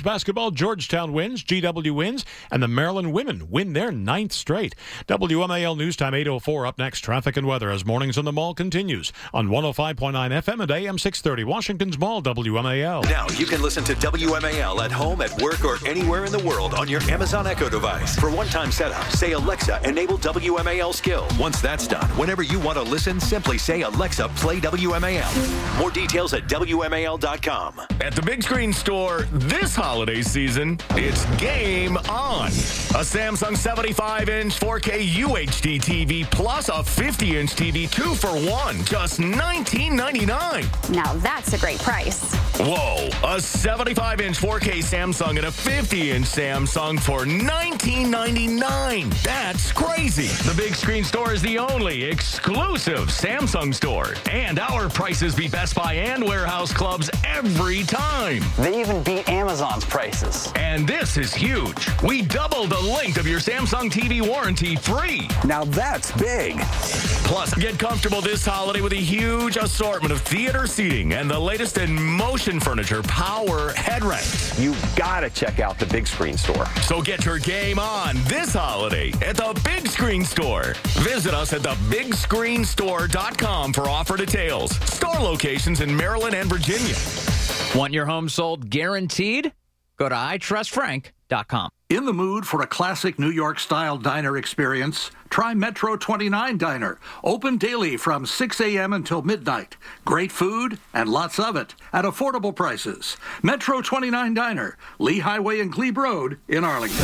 college basketball, Georgetown wins, GW wins, and the Maryland women win their 9th straight. WMAL News Time 8:04. Up next, traffic and weather as Mornings on the Mall continues on 105.9 FM and AM 630. Washington's Mall, WMAL. Now you can listen to WMAL at home, at work, or anywhere in the world on your Amazon Echo device. For one-time setup, say, Alexa, enable WMAL skill. Once that's done, whenever you want to listen, simply say, Alexa, play WMAL. More details at WMAL.com. At the Big Screen Store this holiday season, it's game on. A Samsung 75-inch 4K UHD TV plus a 50-inch TV 2-for-1, just $19.99. Now that's a great price. Whoa, a 75-inch 4K Samsung and a 50-inch Samsung for $19.99. That's crazy. The Big Screen Store is the only exclusive Samsung store. And our prices beat Best Buy and warehouse clubs every time. They even beat Amazon's prices. And this is huge. We doubled the length of your Samsung TV warranty free. Now that's big. Plus, get comfortable this holiday with a huge assortment of theater seating and the latest in motion furniture power headrests. You gotta check out the Big Screen Store. So get your game on this holiday at the Big Screen Store. Visit us at thebigscreenstore.com for offer details. Store locations in Maryland and Virginia. Want your home sold guaranteed? Go to itrustfrank.com. In the mood for a classic New York-style diner experience? Try Metro 29 Diner. Open daily from 6 a.m. until midnight. Great food and lots of it at affordable prices. Metro 29 Diner, Lee Highway and Glebe Road in Arlington.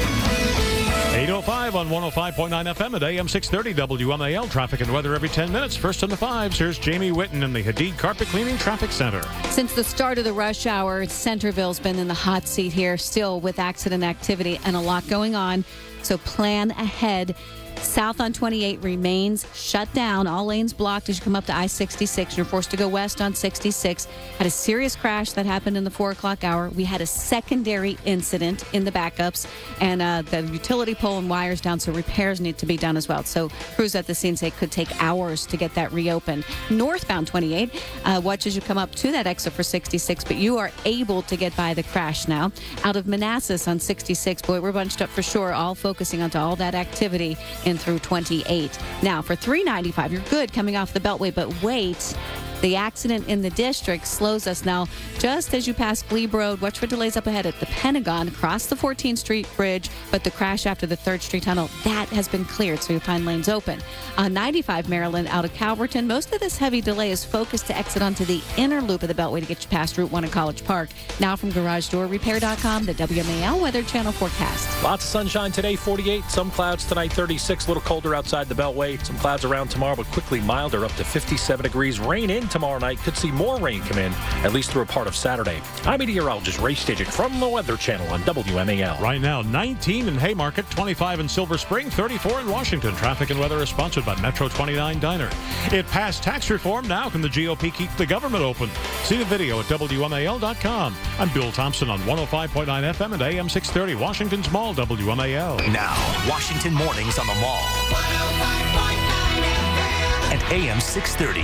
8:05 on 105.9 FM at AM 630 WMAL. Traffic and weather every 10 minutes. First on the fives, here's Jamie Whitten in the Hadid Carpet Cleaning Traffic Center. Since the start of the rush hour, Centerville's been in the hot seat here, still with accident activity and a lot going on. So plan ahead. South on 28 remains shut down. All lanes blocked as you come up to I-66. You're forced to go west on 66. Had a serious crash that happened in the 4 o'clock hour. We had a secondary incident in the backups, and the utility pole and wires down, so repairs need to be done as well. So crews at the scene say it could take hours to get that reopened. Northbound 28, watch as you come up to that exit for 66, but you are able to get by the crash now. Out of Manassas on 66, boy, we're bunched up for sure, all focusing onto all that activity in through 28. Now for 395, you're good coming off the Beltway, but wait. The accident in the district slows us now just as you pass Glebe Road. Watch for delays up ahead at the Pentagon, across the 14th Street Bridge, but the crash after the 3rd Street Tunnel, that has been cleared, so you'll find lanes open. On 95 Maryland out of Calverton, most of this heavy delay is focused to exit onto the inner loop of the Beltway to get you past Route 1 in College Park. Now from GarageDoorRepair.com, the WMAL Weather Channel forecast. Lots of sunshine today, 48. Some clouds tonight, 36. A little colder outside the Beltway. Some clouds around tomorrow, but quickly milder, up to 57 degrees. Rain in tomorrow night. Could see more rain come in, at least through a part of Saturday. I'm meteorologist Ray Stidget from the Weather Channel on WMAL. Right now, 19 in Haymarket, 25 in Silver Spring, 34 in Washington. Traffic and weather is sponsored by Metro 29 Diner. It passed tax reform. Now can the GOP keep the government open? See the video at WMAL.com. I'm Bill Thompson on 105.9 FM and AM 630, Washington's Mall, WMAL. Now, Washington Mornings on the Mall. 105.9 FM and AM 630.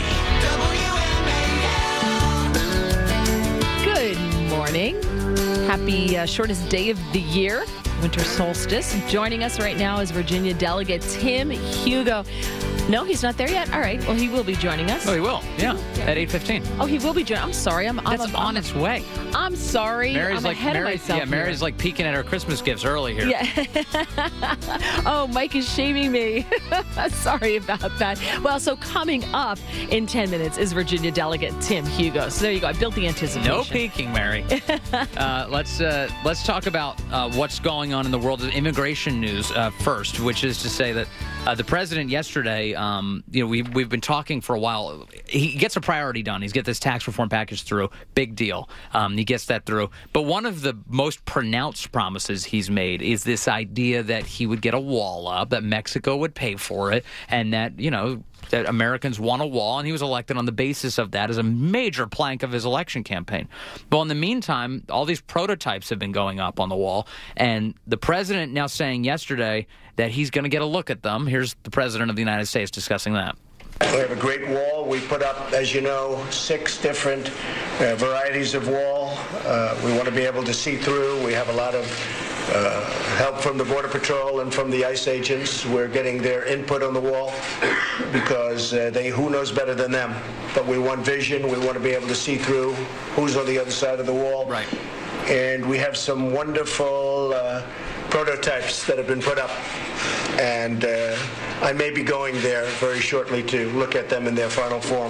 Good morning. Happy shortest day of the year, winter solstice. Joining us right now is Virginia Delegate Tim Hugo. No, he's not there yet? All right. Well, he will be joining us. Oh, he will. Yeah, at 8:15. Oh, he will be joining. I'm sorry. I'm on its way. I'm sorry. Mary's I'm ahead of myself. Yeah, Mary's like peeking at her Christmas gifts early here. Yeah. Oh, Mike is shaming me. Sorry about that. Well, so coming up in 10 minutes is Virginia Delegate Tim Hugo. So there you go. I built the anticipation. No peeking, Mary. Let's talk about what's going on in the world of immigration news first, which is to say that the president yesterday, we've been talking for a while. He gets a priority done. He's get this tax reform package through. Big deal. He gets that through. But one of the most pronounced promises he's made is this idea that he would get a wall up, that Mexico would pay for it, and that, that Americans want a wall, and he was elected on the basis of that as a major plank of his election campaign. But in the meantime, all these prototypes have been going up on the wall, and the president now saying yesterday that he's going to get a look at them. Here's the president of the United States discussing that. We have a great wall. We put up, as you know, 6 different varieties of wall. We want to be able to see through. We have a lot of help from the Border Patrol and from the ICE agents. We're getting their input on the wall because who knows better than them? But we want vision. We want to be able to see through who's on the other side of the wall. Right. And we have some wonderful prototypes that have been put up. And I may be going there very shortly to look at them in their final form.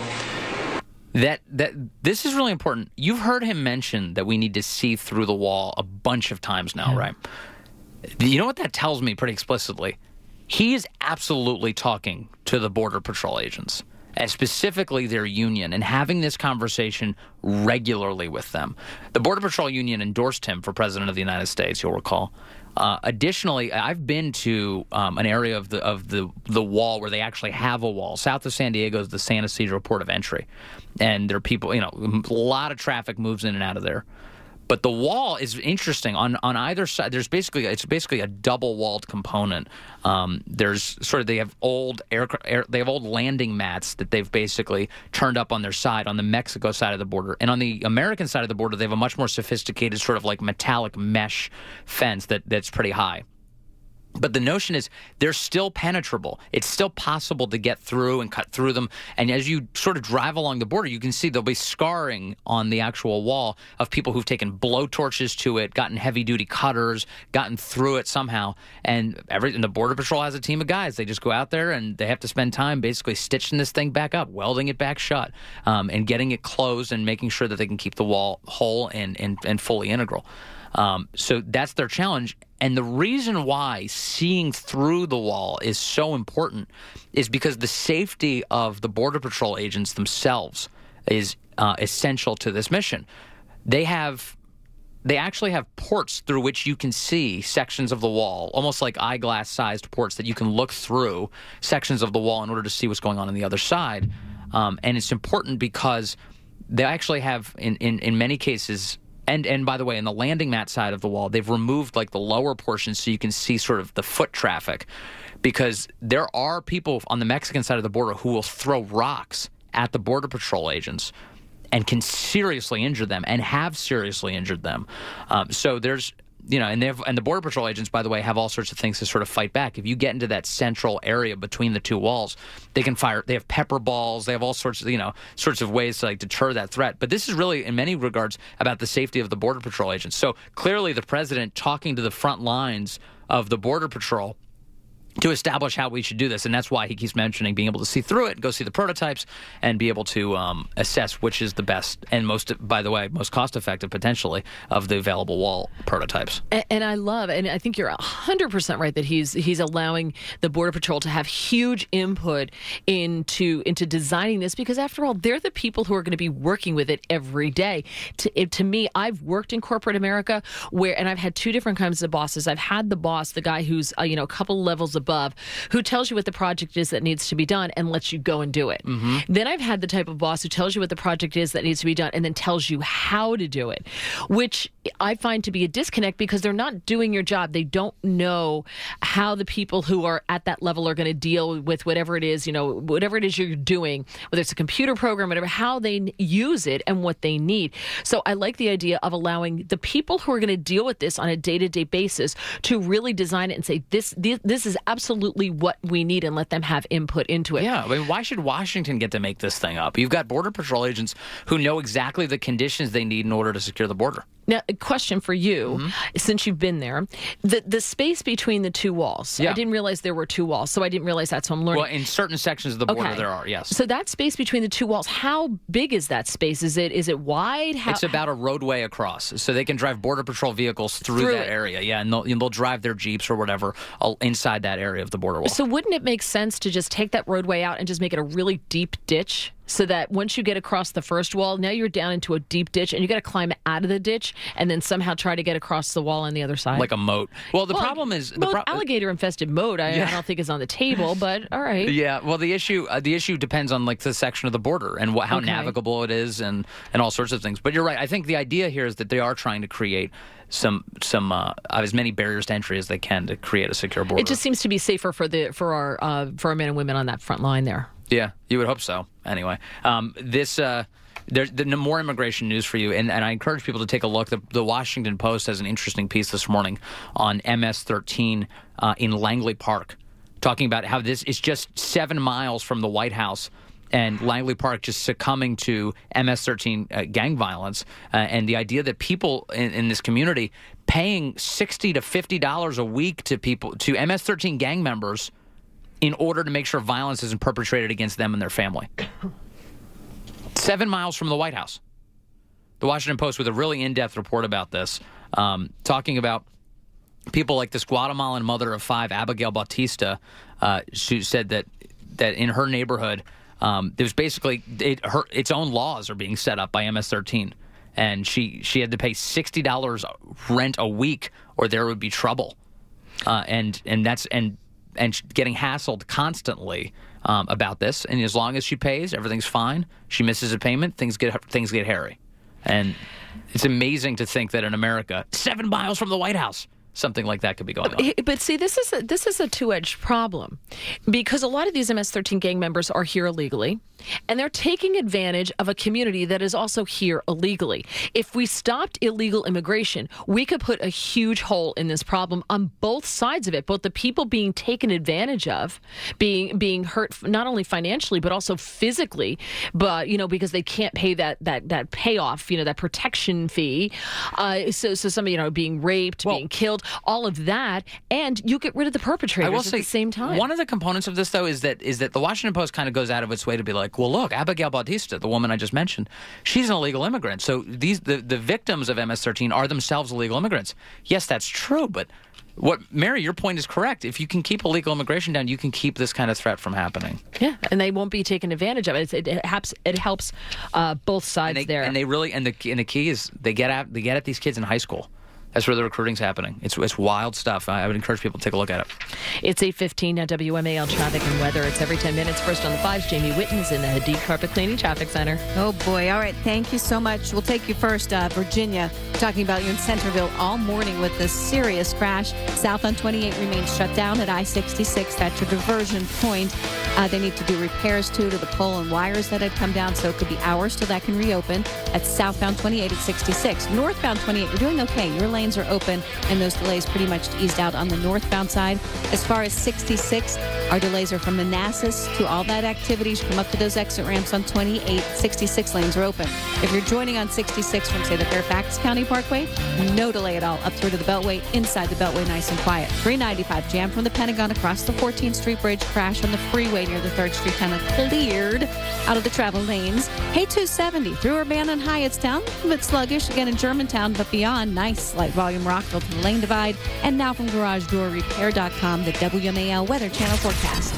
This is really important. You've heard him mention that we need to see through the wall a bunch of times now, right? You know what that tells me pretty explicitly? He is absolutely talking to the Border Patrol agents, and specifically their union, and having this conversation regularly with them. The Border Patrol union endorsed him for President of the United States, you'll recall. Additionally, I've been to an area of the wall where they actually have a wall. South of San Diego is the San Ysidro port of entry. And there are people, a lot of traffic moves in and out of there. But the wall is interesting. On either side, it's basically a double-walled component. They have old landing mats that they've basically turned up on their side on the Mexico side of the border, and on the American side of the border, they have a much more sophisticated sort of like metallic mesh fence that's pretty high. But the notion is they're still penetrable. It's still possible to get through and cut through them. And as you sort of drive along the border, you can see there'll be scarring on the actual wall of people who've taken blowtorches to it, gotten heavy-duty cutters, gotten through it somehow. And the Border Patrol has a team of guys. They just go out there and they have to spend time basically stitching this thing back up, welding it back shut, and getting it closed and making sure that they can keep the wall whole and fully integral. So that's their challenge. And the reason why seeing through the wall is so important is because the safety of the Border Patrol agents themselves is essential to this mission. They actually have ports through which you can see sections of the wall, almost like eyeglass-sized ports that you can look through sections of the wall in order to see what's going on the other side. And it's important because they actually have, in many cases, and by the way, in the landing mat side of the wall, they've removed like the lower portions so you can see sort of the foot traffic, because there are people on the Mexican side of the border who will throw rocks at the Border Patrol agents and can seriously injure them and have seriously injured them. So there's, and the Border Patrol agents, by the way, have all sorts of things to sort of fight back. If you get into that central area between the two walls, they can fire. They have pepper balls. They have all sorts of ways to like deter that threat. But this is really, in many regards, about the safety of the Border Patrol agents. So clearly, the president talking to the front lines of the Border Patrol to establish how we should do this. And that's why he keeps mentioning being able to see through it, go see the prototypes, and be able to assess which is the best and most cost-effective, potentially, of the available wall prototypes. And I think you're 100% right that he's allowing the Border Patrol to have huge input into designing this, because after all, they're the people who are going to be working with it every day. To me, I've worked in corporate America and I've had two different kinds of bosses. I've had the boss, the guy who's a couple levels above, who tells you what the project is that needs to be done and lets you go and do it. Mm-hmm. Then I've had the type of boss who tells you what the project is that needs to be done and then tells you how to do it, which I find to be a disconnect because they're not doing your job. They don't know how the people who are at that level are going to deal with whatever it is, whatever it is you're doing, whether it's a computer program, whatever, how they use it and what they need. So I like the idea of allowing the people who are going to deal with this on a day-to-day basis to really design it and say, this is absolutely what we need, and let them have input into it. Yeah, I mean, why should Washington get to make this thing up? You've got Border Patrol agents who know exactly the conditions they need in order to secure the border. Now, a question for you, since you've been there. The space between the two walls, I didn't realize there were two walls, so I didn't realize that, so I'm learning. Well, in certain sections of the border there are, yes. So that space between the two walls, how big is that space? Is it wide? It's about a roadway across, so they can drive Border Patrol vehicles through that area, and they'll drive their Jeeps or whatever inside that area of the border wall. So wouldn't it make sense to just take that roadway out and just make it a really deep ditch? So that once you get across the first wall, now you're down into a deep ditch, and you got to climb out of the ditch and then somehow try to get across the wall on the other side. Like a moat. Well, the problem is... alligator-infested moat, I don't think is on the table, but all right. Yeah, well, the issue depends on like the section of the border and how navigable it is and all sorts of things. But you're right. I think the idea here is that they are trying to create some as many barriers to entry as they can to create a secure border. It just seems to be safer for our men and women on that front line there. Yeah, you would hope so. Anyway, this there's more immigration news for you, and I encourage people to take a look. The Washington Post has an interesting piece this morning on MS-13 in Langley Park, talking about how this is just 7 miles from the White House, and Langley Park just succumbing to MS-13 gang violence, and the idea that people in this community paying $60 to $50 a week to MS-13 gang members in order to make sure violence isn't perpetrated against them and their family. 7 miles from the White House. The Washington Post with a really in-depth report about this, talking about people like this Guatemalan mother of 5, Abigail Bautista. She said that in her neighborhood, there's basically its own laws are being set up by MS-13, and she had to pay $60 rent a week, or there would be trouble, and getting hassled constantly about this. And as long as she pays, everything's fine. She misses a payment, things get hairy, and it's amazing to think that in America, 7 miles from the White House, something like that could be going on. But see, this is a two-edged problem, because a lot of these MS-13 gang members are here illegally, and they're taking advantage of a community that is also here illegally. If we stopped illegal immigration, we could put a huge hole in this problem on both sides of it, both the people being taken advantage of, being hurt not only financially but also physically, but because they can't pay that payoff, that protection fee. So some being raped, being killed, all of that, and you get rid of the perpetrators at the same time. One of the components of this, though, is that the Washington Post kind of goes out of its way to be like, well, look, Abigail Bautista, the woman I just mentioned, she's an illegal immigrant. So the victims of MS-13 are themselves illegal immigrants. Yes, that's true, but Mary, your point is correct. If you can keep illegal immigration down, you can keep this kind of threat from happening. Yeah, and they won't be taken advantage of it. It helps both sides there. And the key is they get at these kids in high school. That's where the recruiting's happening. It's wild stuff. I would encourage people to take a look at it. It's 8:15 now. WMAL traffic and weather. It's every 10 minutes. First on the 5s, Jamie Witten is in the Hadid Carpet Cleaning Traffic Center. Oh, boy. All right. Thank you so much. We'll take you first, Virginia. Talking about you in Centerville all morning with this serious crash. South on 28 remains shut down at I-66. That's your diversion point. They need to do repairs, to the pole and wires that had come down, so it could be hours till that can reopen. At southbound 28 at 66. Northbound 28, you're doing okay. Your lanes are open, and those delays pretty much eased out on the northbound side. As far as 66, our delays are from Manassas to all that activity. You come up to those exit ramps on 28. 66 lanes are open. If you're joining on 66 from, say, the Fairfax County Parkway, no delay at all. Up through to the Beltway, inside the Beltway, nice and quiet. 395 jammed from the Pentagon across the 14th Street Bridge. Crash on the freeway near the 3rd Street, kind of cleared out of the travel lanes. Hey, 270 through Urbana and Hyattstown, a bit sluggish again in Germantown, but beyond, nice light volume Rockville to the lane divide. And now from GarageDoorRepair.com, the WMAL Weather Channel forecast.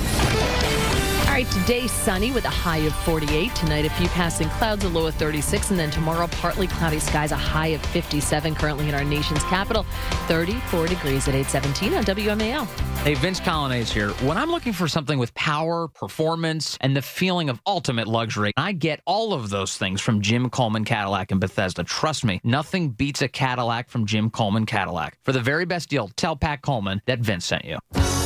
All right, today sunny with a high of 48. Tonight, a few passing clouds, a low of 36. And then tomorrow, partly cloudy skies, a high of 57. Currently in our nation's capital, 34 degrees at 8:17 on WMAL. Hey, Vince Colonnese here. When I'm looking for something with power, performance, and the feeling of ultimate luxury, I get all of those things from Jim Coleman Cadillac in Bethesda. Trust me, nothing beats a Cadillac from Jim Coleman Cadillac. For the very best deal, tell Pat Coleman that Vince sent you.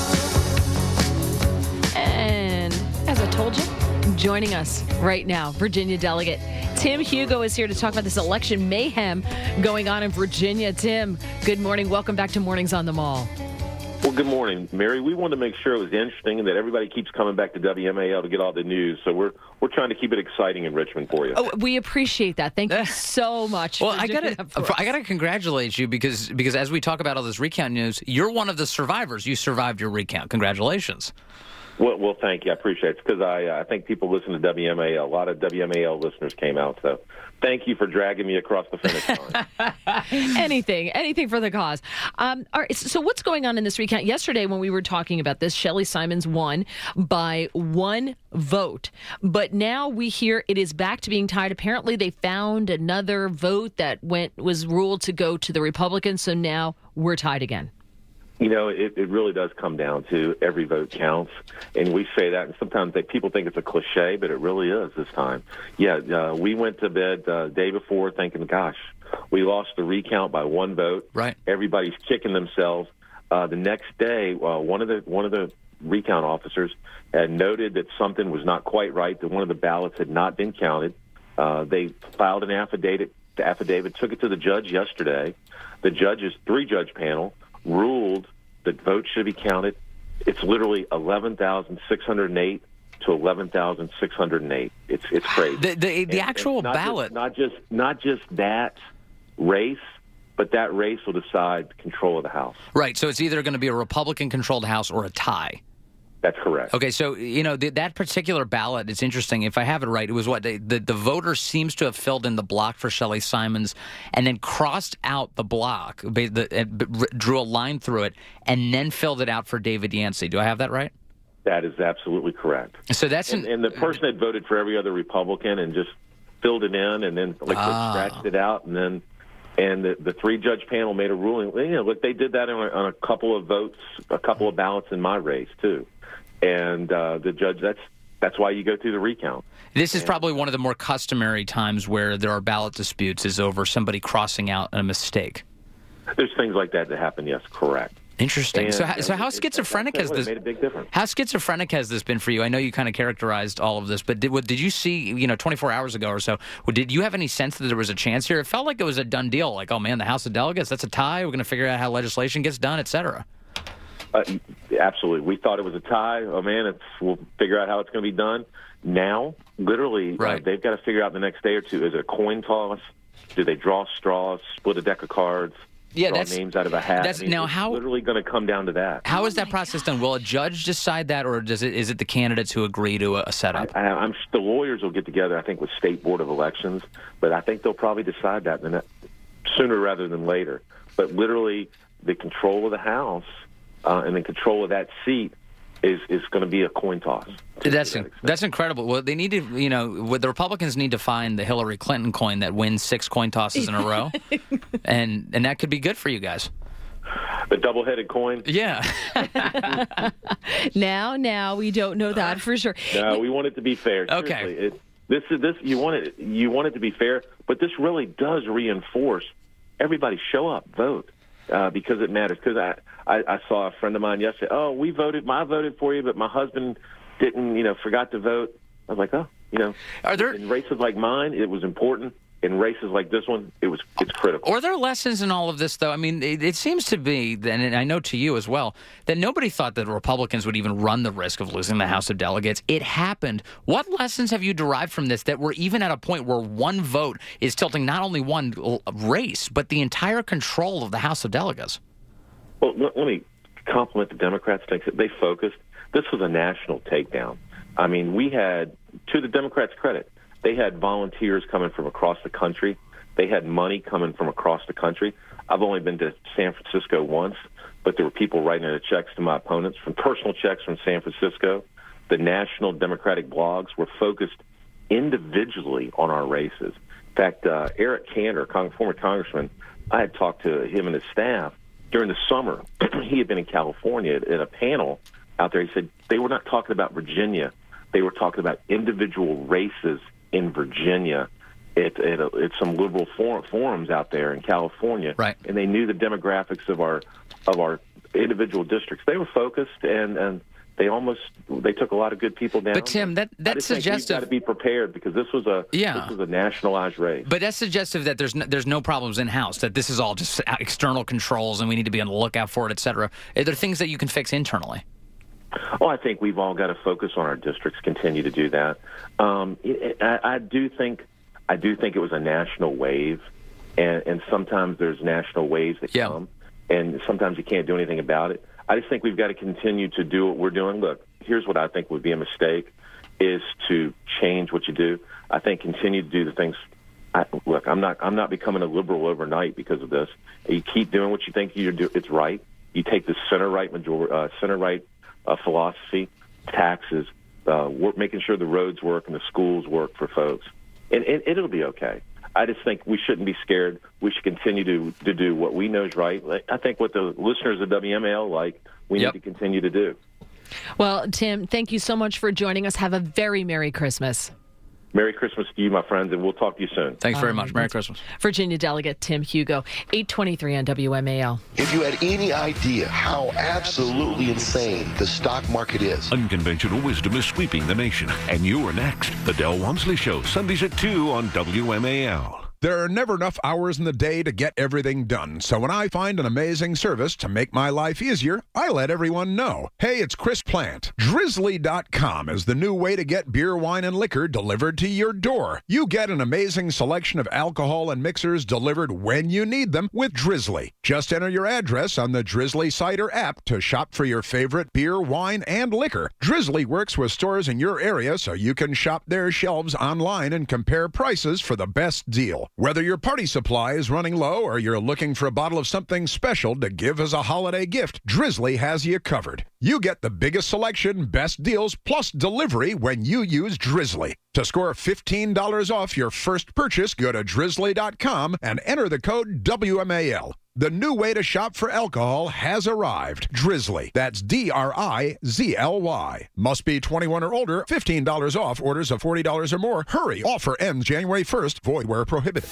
And as I told you, joining us right now, Virginia Delegate Tim Hugo is here to talk about this election mayhem going on in Virginia. Tim, good morning. Welcome back to Mornings on the Mall. Well, good morning, Mary. We wanted to make sure it was interesting and that everybody keeps coming back to WMAL to get all the news. So we're trying to keep it exciting in Richmond for you. Oh, we appreciate that. Thank you so much. Well, I gotta congratulate you because as we talk about all this recount news, you're one of the survivors. You survived your recount. Congratulations. Well, thank you. I appreciate it because I think people listen to WMAL. A lot of WMAL listeners came out, so thank you for dragging me across the finish line. Anything for the cause. All right, so what's going on in this recount? Yesterday when we were talking about this, Shelley Simons won by 1 vote. But now we hear it is back to being tied. Apparently they found another vote that was ruled to go to the Republicans, so now we're tied again. You know, it really does come down to every vote counts, and we say that, and sometimes people think it's a cliche, but it really is this time. Yeah, we went to bed the day before thinking, gosh, we lost the recount by 1 vote. Right. Everybody's kicking themselves. The next day, one of the recount officers had noted that something was not quite right, that one of the ballots had not been counted. They filed an affidavit. The affidavit took it to the judge yesterday. The judge's three-judge panel ruled that votes should be counted. It's literally 11,608 to 11,608. It's crazy. The actual ballot. Not just that race, but that race will decide control of the House. Right. So it's either going to be a Republican-controlled House or a tie. That's correct. Okay, so, that particular ballot, it's interesting. If I have it right, it was what? The voter seems to have filled in the block for Shelley Simons and then crossed out the block, drew a line through it, and then filled it out for David Yancey. Do I have that right? That is absolutely correct. So that's and the person had voted for every other Republican and just filled it in and then scratched it out, and the three-judge panel made a ruling. Look, they did that on a couple of votes, a couple of ballots in my race, too. And the judge, that's why you go through the recount. This is probably one of the more customary times where there are ballot disputes is over somebody crossing out a mistake. There's things like that happen, yes, correct. Interesting. So how schizophrenic has this? Made a big difference. How schizophrenic has this been for you? I know you kind of characterized all of this, but did you see 24 hours ago or so? Did you have any sense that there was a chance here? It felt like it was a done deal. Like, oh man, the House of Delegates, that's a tie. We're going to figure out how legislation gets done, et cetera. Absolutely. We thought it was a tie. Oh, man, we'll figure out how it's going to be done. Now, literally, they've got to figure out the next day or two. Is it a coin toss? Do they draw straws, split a deck of cards, draw names out of a hat? It's literally going to come down to that. How is that process done? Will a judge decide that, or is it the candidates who agree to a setup? The lawyers will get together, I think, with State Board of Elections, but I think they'll probably decide that sooner rather than later. But literally, the control of the House and the control of that seat is going to be a coin toss. That's incredible. Well, they need to, the Republicans need to find the Hillary Clinton coin that wins 6 coin tosses in a row, and that could be good for you guys. The double-headed coin? Yeah. Now we don't know that for sure. No, we want it to be fair. Okay. Seriously, you want it to be fair, but this really does reinforce everybody show up, vote. Because it matters. Because I saw a friend of mine yesterday. Oh, I voted for you, but my husband didn't, forgot to vote. I was like, in races like mine, it was important. In races like this one, it's critical. Are there lessons in all of this, though? I mean, it seems to be, and I know to you as well, that nobody thought that Republicans would even run the risk of losing the House of Delegates. It happened. What lessons have you derived from this that we're even at a point where one vote is tilting not only one race, but the entire control of the House of Delegates? Well, let me compliment the Democrats. They focused. This was a national takedown. I mean, we had, to the Democrats' credit, they had volunteers coming from across the country. They had money coming from across the country. I've only been to San Francisco once, but there were people writing checks to my opponents, from personal checks from San Francisco. The national Democratic blogs were focused individually on our races. In fact, Eric Cantor, former congressman, I had talked to him and his staff during the summer. He had been in California at a panel out there. He said they were not talking about Virginia. They were talking about individual races in Virginia at some liberal forums out there in California, right? And they knew the demographics of our individual districts. They were focused, and they took a lot of good people down. But Tim, that's suggestive. You've got to be prepared because this was a nationalized race. But that's suggestive that there's no problems in house. That this is all just external controls, and we need to be on the lookout for it, et cetera. Are there things that you can fix internally? Well, I think we've all got to focus on our districts, continue to do that. I do think it was a national wave, and sometimes there's national waves that come, and sometimes you can't do anything about it. I just think we've got to continue to do what we're doing. Look, here's what I think would be a mistake, is to change what you do. I think continue to do the things. Look, I'm not becoming a liberal overnight because of this. You keep doing what you think it's right. You take the center right philosophy, taxes, making sure the roads work and the schools work for folks, and it'll be okay. I just think we shouldn't be scared. We should continue to do what we know is right. I think what the listeners of WMAL we need to continue to do. Well, Tim, thank you so much for joining us. Have a very Merry Christmas. Merry Christmas to you, my friends, and we'll talk to you soon. Thanks very much. Merry Christmas. Virginia Delegate Tim Hugo, 823 on WMAL. If you had any idea how absolutely insane the stock market is. Unconventional wisdom is sweeping the nation. And you are next. The Del Walmsley Show, Sundays at 2 on WMAL. There are never enough hours in the day to get everything done. So when I find an amazing service to make my life easier, I let everyone know. Hey, it's Chris Plant. Drizzly.com is the new way to get beer, wine, and liquor delivered to your door. You get an amazing selection of alcohol and mixers delivered when you need them with Drizzly. Just enter your address on the Drizzly site or app to shop for your favorite beer, wine, and liquor. Drizzly works with stores in your area so you can shop their shelves online and compare prices for the best deal. Whether your party supply is running low or you're looking for a bottle of something special to give as a holiday gift, Drizzly has you covered. You get the biggest selection, best deals, plus delivery when you use Drizzly. To score $15 off your first purchase, go to Drizzly.com and enter the code WMAL. The new way to shop for alcohol has arrived. Drizzly. That's DRIZLY. Must be 21 or older. $15 off orders of $40 or more. Hurry. Offer ends January 1st. Void where prohibited.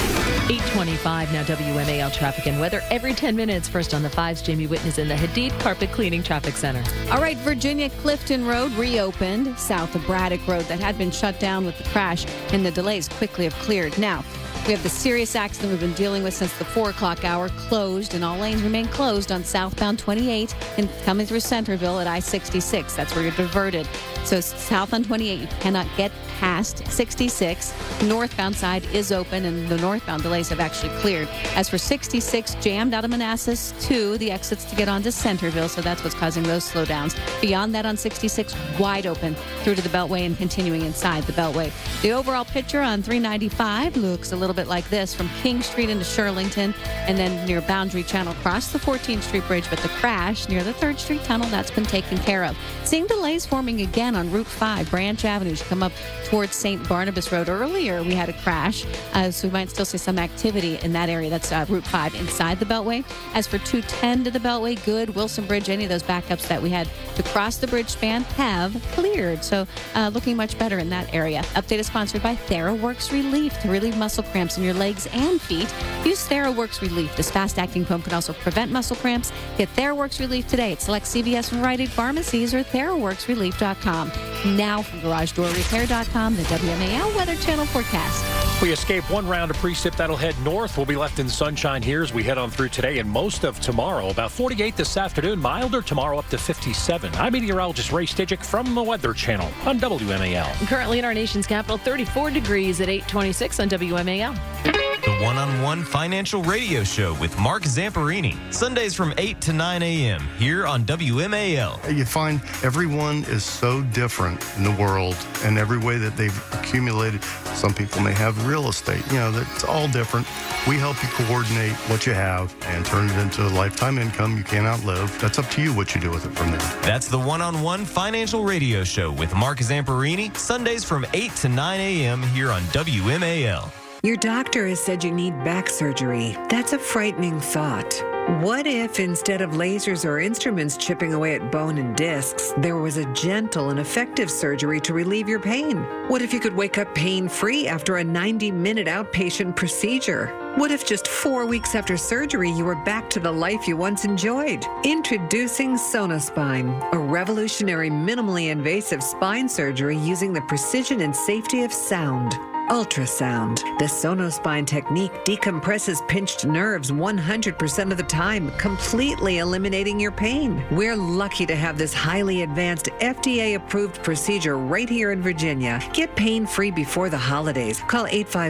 825 now WMAL traffic and weather every 10 minutes. First on the 5s, Jamie Whitten is in the Hadid Carpet Cleaning Traffic Center. All right, Virginia Clifton Road reopened south of Braddock Road that had been shut down with the crash, and the delays quickly have cleared. Now, we have the serious accident we've been dealing with since the 4 o'clock hour, closed, and all lanes remain closed on southbound 28 and coming through Centerville at I-66. That's where you're diverted. So south on 28, you cannot get past 66. Northbound side is open, and the northbound delays have actually cleared. As for 66, jammed out of Manassas to the exits to get onto Centerville, so that's what's causing those slowdowns. Beyond that on 66, wide open through to the Beltway and continuing inside the Beltway. The overall picture on 395 looks a little bit like this from King Street into Shirlington and then near Boundary Channel across the 14th Street Bridge, but the crash near the 3rd Street Tunnel, that's been taken care of. Seeing delays forming again on Route 5, Branch Avenue to come up towards St. Barnabas Road. Earlier, we had a crash, so we might still see some activity in that area. That's Route 5 inside the Beltway. As for 210 to the Beltway, good. Wilson Bridge, any of those backups that we had to cross the bridge span have cleared. So looking much better in that area. Update is sponsored by TheraWorks Relief to relieve muscle cramps in your legs and feet. Use TheraWorks Relief. This fast-acting foam can also prevent muscle cramps. Get TheraWorks Relief today at select CVS and Rite Aid pharmacies or TheraWorksRelief.com. Now from GarageDoorRepair.com, the WMAL Weather Channel forecast. We escape one round of precip that'll head north. We'll be left in sunshine here as we head on through today and most of tomorrow. About 48 this afternoon, milder tomorrow up to 57. I'm meteorologist Ray Stidgick from the Weather Channel on WMAL. Currently in our nation's capital, 34 degrees at 826 on WMAL. The One-on-One Financial Radio Show with Mark Zamperini. Sundays from 8 to 9 a.m. here on WMAL. You find everyone is so different in the world and every way that they've accumulated. Some people may have real estate. That's all different. We help you coordinate what you have and turn it into a lifetime income you can't outlive. That's up to you what you do with it from there. That's the One-on-One Financial Radio Show with Mark Zamperini. Sundays from 8 to 9 a.m. here on WMAL. Your doctor has said you need back surgery. That's a frightening thought. What if instead of lasers or instruments chipping away at bone and discs, there was a gentle and effective surgery to relieve your pain? What if you could wake up pain-free after a 90-minute outpatient procedure? What if just 4 weeks after surgery, you were back to the life you once enjoyed? Introducing Sonospine, a revolutionary minimally invasive spine surgery using the precision and safety of sound. Ultrasound. The Sonospine technique decompresses pinched nerves 100% of the time, completely eliminating your pain. We're lucky to have this highly advanced FDA-approved procedure right here in Virginia. Get pain-free before the holidays. Call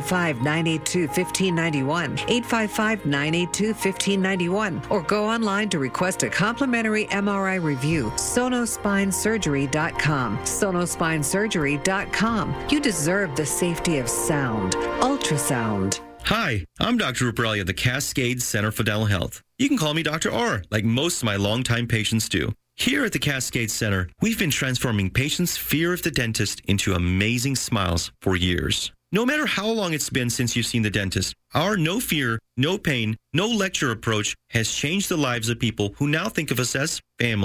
855-982-1591, 855-982-1591, or go online to request a complimentary MRI review. Sonospinesurgery.com. Sonospinesurgery.com. You deserve the safety of sound. Ultrasound. Hi, I'm Dr. Ruparelli at the Cascade Center for Dental Health. You can call me Dr. R, like most of my longtime patients do. Here at the Cascade Center, we've been transforming patients' fear of the dentist into amazing smiles for years. No matter how long it's been since you've seen the dentist, our no fear, no pain, no lecture approach has changed the lives of people who now think of us as family.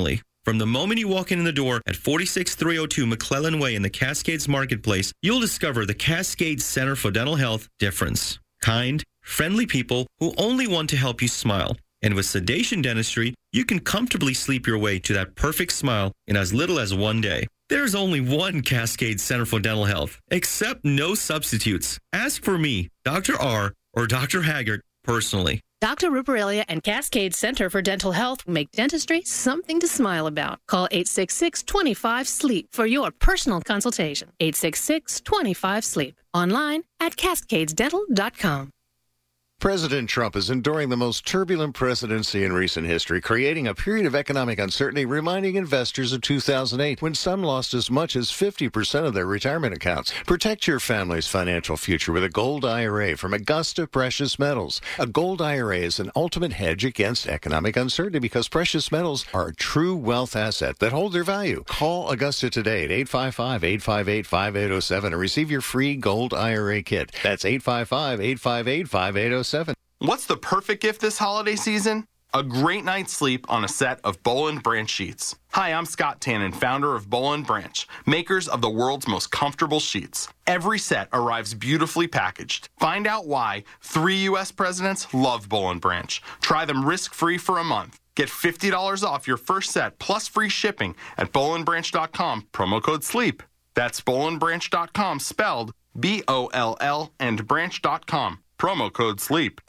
From the moment you walk in the door at 46302 McClellan Way in the Cascades Marketplace, you'll discover the Cascades Center for Dental Health difference. Kind, friendly people who only want to help you smile. And with sedation dentistry, you can comfortably sleep your way to that perfect smile in as little as 1 day. There's only one Cascade Center for Dental Health. Accept no substitutes. Ask for me, Dr. R, or Dr. Haggart personally. Dr. Ruparelia and Cascade Center for Dental Health make dentistry something to smile about. Call 866-25-SLEEP for your personal consultation. 866-25-SLEEP. Online at cascadesdental.com. President Trump is enduring the most turbulent presidency in recent history, creating a period of economic uncertainty, reminding investors of 2008, when some lost as much as 50% of their retirement accounts. Protect your family's financial future with a gold IRA from Augusta Precious Metals. A gold IRA is an ultimate hedge against economic uncertainty because precious metals are a true wealth asset that hold their value. Call Augusta today at 855-858-5807 and receive your free gold IRA kit. That's 855-858-5807. What's the perfect gift this holiday season? A great night's sleep on a set of Boll & Branch sheets. Hi, I'm Scott Tannen, founder of Boll & Branch, makers of the world's most comfortable sheets. Every set arrives beautifully packaged. Find out why 3 U.S. presidents love Boll & Branch. Try them risk-free for a month. Get $50 off your first set plus free shipping at bollandbranch.com, promo code SLEEP. That's bollandbranch.com, spelled B-O-L-L and branch.com. Promo code SLEEP.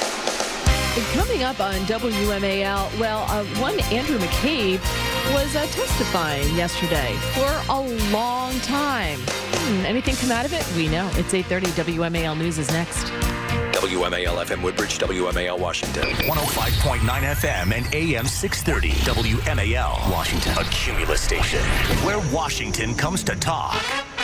Coming up on WMAL, one Andrew McCabe was testifying yesterday for a long time. Anything come out of it? We know. It's 8:30. WMAL News is next. WMAL FM Woodbridge, WMAL Washington. 105.9 FM and AM 630 WMAL Washington. A Cumulus station where Washington comes to talk.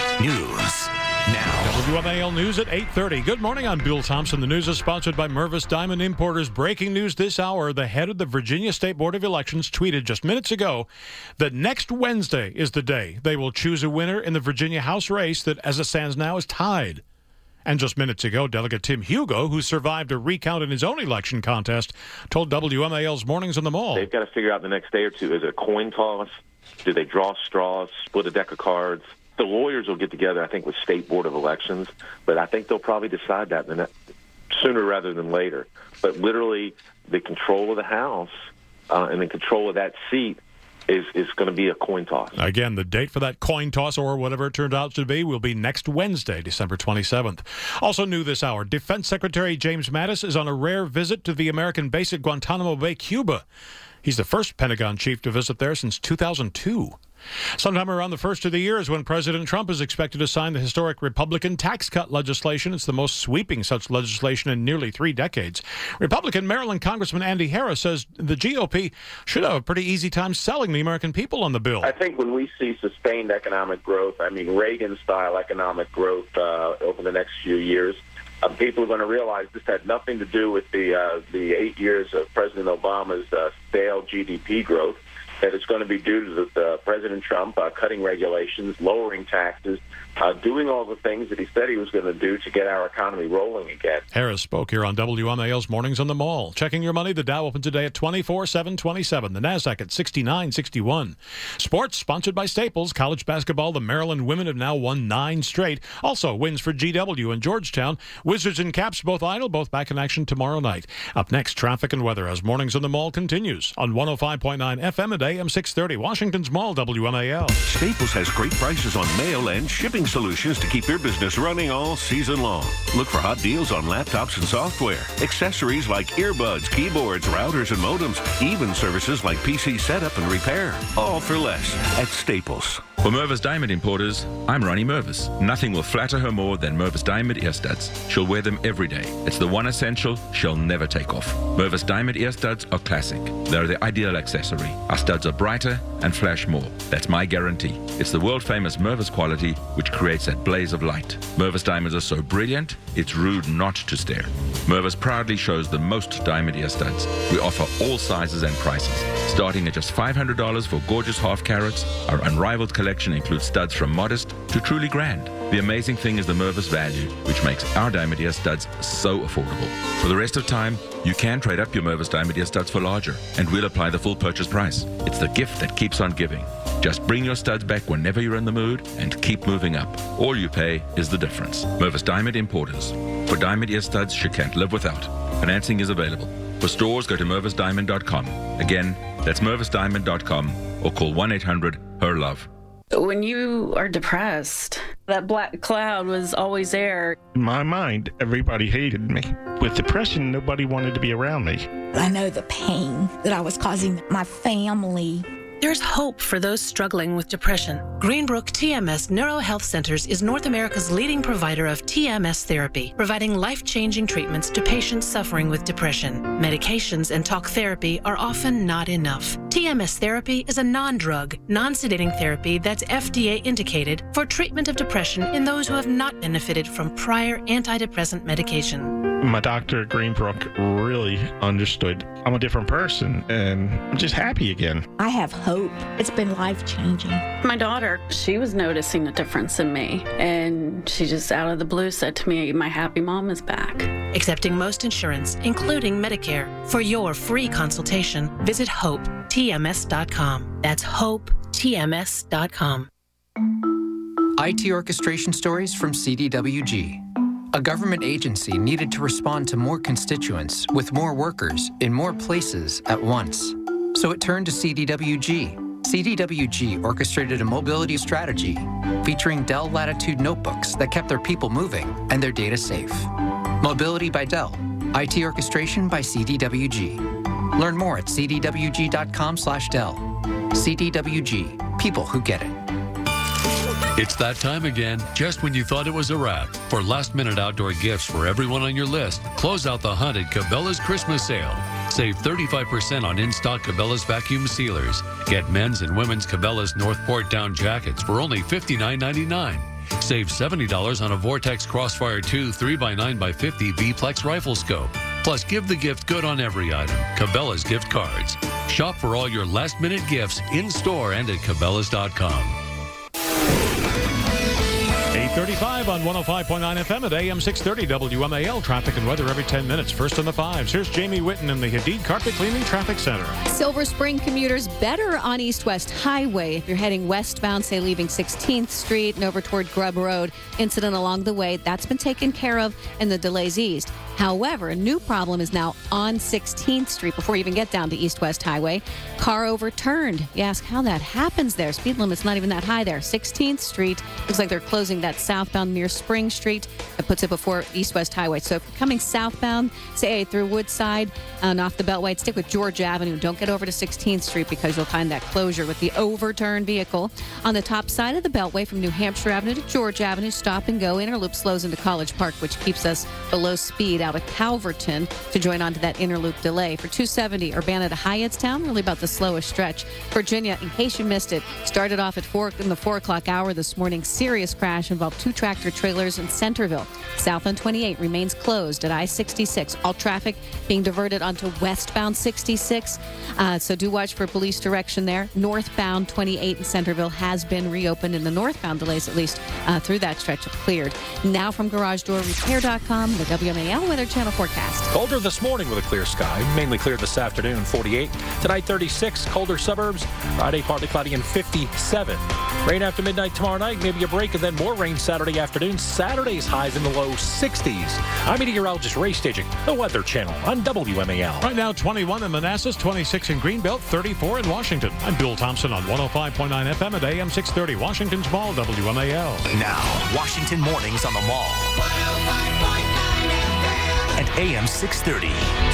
News now. WMAL News at 8:30. Good morning, I'm Bill Thompson. The news is sponsored by Mervis Diamond Importers. Breaking news this hour. The head of the Virginia State Board of Elections tweeted just minutes ago that next Wednesday is the day they will choose a winner in the Virginia House race that, as it stands now, is tied. And just minutes ago, Delegate Tim Hugo, who survived a recount in his own election contest, told WMAL's Mornings on the Mall. They've got to figure out the next day or two. Is it a coin toss? Do they draw straws, split a deck of cards? The lawyers will get together, I think, with State Board of Elections, but I think they'll probably decide that sooner rather than later. But literally, the control of the House and the control of that seat is going to be a coin toss. Again, the date for that coin toss, or whatever it turns out to be, will be next Wednesday, December 27th. Also new this hour, Defense Secretary James Mattis is on a rare visit to the American base at Guantanamo Bay, Cuba. He's the first Pentagon chief to visit there since 2002. Sometime around the first of the year is when President Trump is expected to sign the historic Republican tax cut legislation. It's the most sweeping such legislation in nearly 3 decades. Republican Maryland Congressman Andy Harris says the GOP should have a pretty easy time selling the American people on the bill. I think when we see sustained economic growth, Reagan-style economic growth over the next few years, people are going to realize this had nothing to do with the 8 years of President Obama's stale GDP growth, that it's going to be due to President Trump cutting regulations, lowering taxes, doing all the things that he said he was going to do to get our economy rolling again. Harris spoke here on WMAL's Mornings on the Mall. Checking your money, the Dow opened today at 24,727. The NASDAQ at 69,61. Sports, sponsored by Staples. College basketball, the Maryland women have now won 9 straight. Also, wins for GW and Georgetown. Wizards and Caps both idle, both back in action tomorrow night. Up next, traffic and weather as Mornings on the Mall continues on 105.9 FM and AM 630. Washington's Mall, WMAL. Staples has great prices on mail and shipping solutions to keep your business running all season long. Look for hot deals on laptops and software, accessories like earbuds, keyboards, routers, and modems, even services like PC setup and repair. All for less at Staples. For Mervis Diamond Importers, I'm Ronnie Mervis. Nothing will flatter her more than Mervis Diamond ear studs. She'll wear them every day. It's the one essential she'll never take off. Mervis Diamond ear studs are classic. They're the ideal accessory. Our studs are brighter and flash more. That's my guarantee. It's the world-famous Mervis quality which creates that blaze of light. Mervis diamonds are so brilliant, it's rude not to stare. Mervis proudly shows the most diamond ear studs. We offer all sizes and prices, starting at just $500 for gorgeous half carats. Our unrivaled collection includes studs from modest to truly grand. The amazing thing is the Mervis value, which makes our diamond ear studs so affordable. For the rest of time, you can trade up your Mervis diamond ear studs for larger, and we'll apply the full purchase price. It's the gift that keeps on giving. Just bring your studs back whenever you're in the mood and keep moving up. All you pay is the difference. Mervis Diamond Importers. For diamond ear studs you can't live without. Financing is available. For stores, go to mervisdiamond.com. Again, that's mervisdiamond.com or call 1-800-HER-LOVE. When you are depressed, that black cloud was always there. In my mind, everybody hated me. With depression, nobody wanted to be around me. I know the pain that I was causing my family. There's hope for those struggling with depression. Greenbrook TMS NeuroHealth Centers is North America's leading provider of TMS therapy, providing life-changing treatments to patients suffering with depression. Medications and talk therapy are often not enough. TMS therapy is a non-drug, non-sedating therapy that's FDA indicated for treatment of depression in those who have not benefited from prior antidepressant medication. My doctor at Greenbrook really understood I'm a different person, and I'm just happy again. I have hope. It's been life-changing. My daughter, she was noticing a difference in me, and she just out of the blue said to me, my happy mom is back. Accepting most insurance, including Medicare. For your free consultation, visit HopeTMS.com. That's HopeTMS.com. IT orchestration stories from CDWG. A government agency needed to respond to more constituents with more workers in more places at once. So it turned to CDWG. CDWG orchestrated a mobility strategy featuring Dell Latitude notebooks that kept their people moving and their data safe. Mobility by Dell. IT orchestration by CDWG. Learn more at cdwg.com/Dell. CDWG. People who get it. It's that time again, just when you thought it was a wrap. For last-minute outdoor gifts for everyone on your list, close out the hunt at Cabela's Christmas sale. Save 35% on in-stock Cabela's vacuum sealers. Get men's and women's Cabela's Northport down jackets for only $59.99. Save $70 on a Vortex Crossfire 2 3x9x50 V-Plex rifle scope. Plus, give the gift good on every item. Cabela's gift cards. Shop for all your last-minute gifts in-store and at Cabela's.com. 8:35 on 105.9 FM at AM 630 WMAL. Traffic and weather every 10 minutes. First in the fives. Here's Jamie Whitten in the Hadid Carpet Cleaning Traffic Center. Silver Spring commuters better on East-West Highway. If you're heading westbound, say leaving 16th Street and over toward Grubb Road, incident along the way, that's been taken care of and the delays eased. However, a new problem is now on 16th Street before you even get down to East-West Highway. Car overturned. You ask how that happens there. Speed limit's not even that high there. 16th Street. Looks like they're closing that southbound near Spring Street. That puts it before East-West Highway. So if you're coming southbound, say through Woodside and off the Beltway, stick with George Avenue. Don't get over to 16th Street because you'll find that closure with the overturned vehicle. On the top side of the Beltway from New Hampshire Avenue to George Avenue, stop and go. Interloop slows into College Park, which keeps us below speed out of Calverton to join on to that interloop delay. For 270, Urbana to Hyattstown, really about the slowest stretch. Virginia, in case you missed it, started off at 4 o'clock hour this morning. Serious crash involved 2 tractor trailers in Centerville. South on 28 remains closed at I-66. All traffic being diverted onto westbound 66. So do watch for police direction there. Northbound 28 in Centerville has been reopened, and the northbound delays, at least through that stretch, have cleared. Now from GarageDoorRepair.com, the WMAL Weather Channel forecast. Colder this morning with a clear sky. Mainly clear this afternoon, 48. Tonight, 36. Colder suburbs. Friday, partly cloudy and 57. Rain after midnight tomorrow night. Maybe a break and then more rain Saturday afternoon. Saturday's highs in the low 60s. I'm meteorologist Ray Staging, the Weather Channel on WMAL. Right now, 21 in Manassas, 26 in Greenbelt, 34 in Washington. I'm Bill Thompson on 105.9 FM at AM 630, Washington's Mall, WMAL. Now, Washington mornings on the Mall. At AM 630.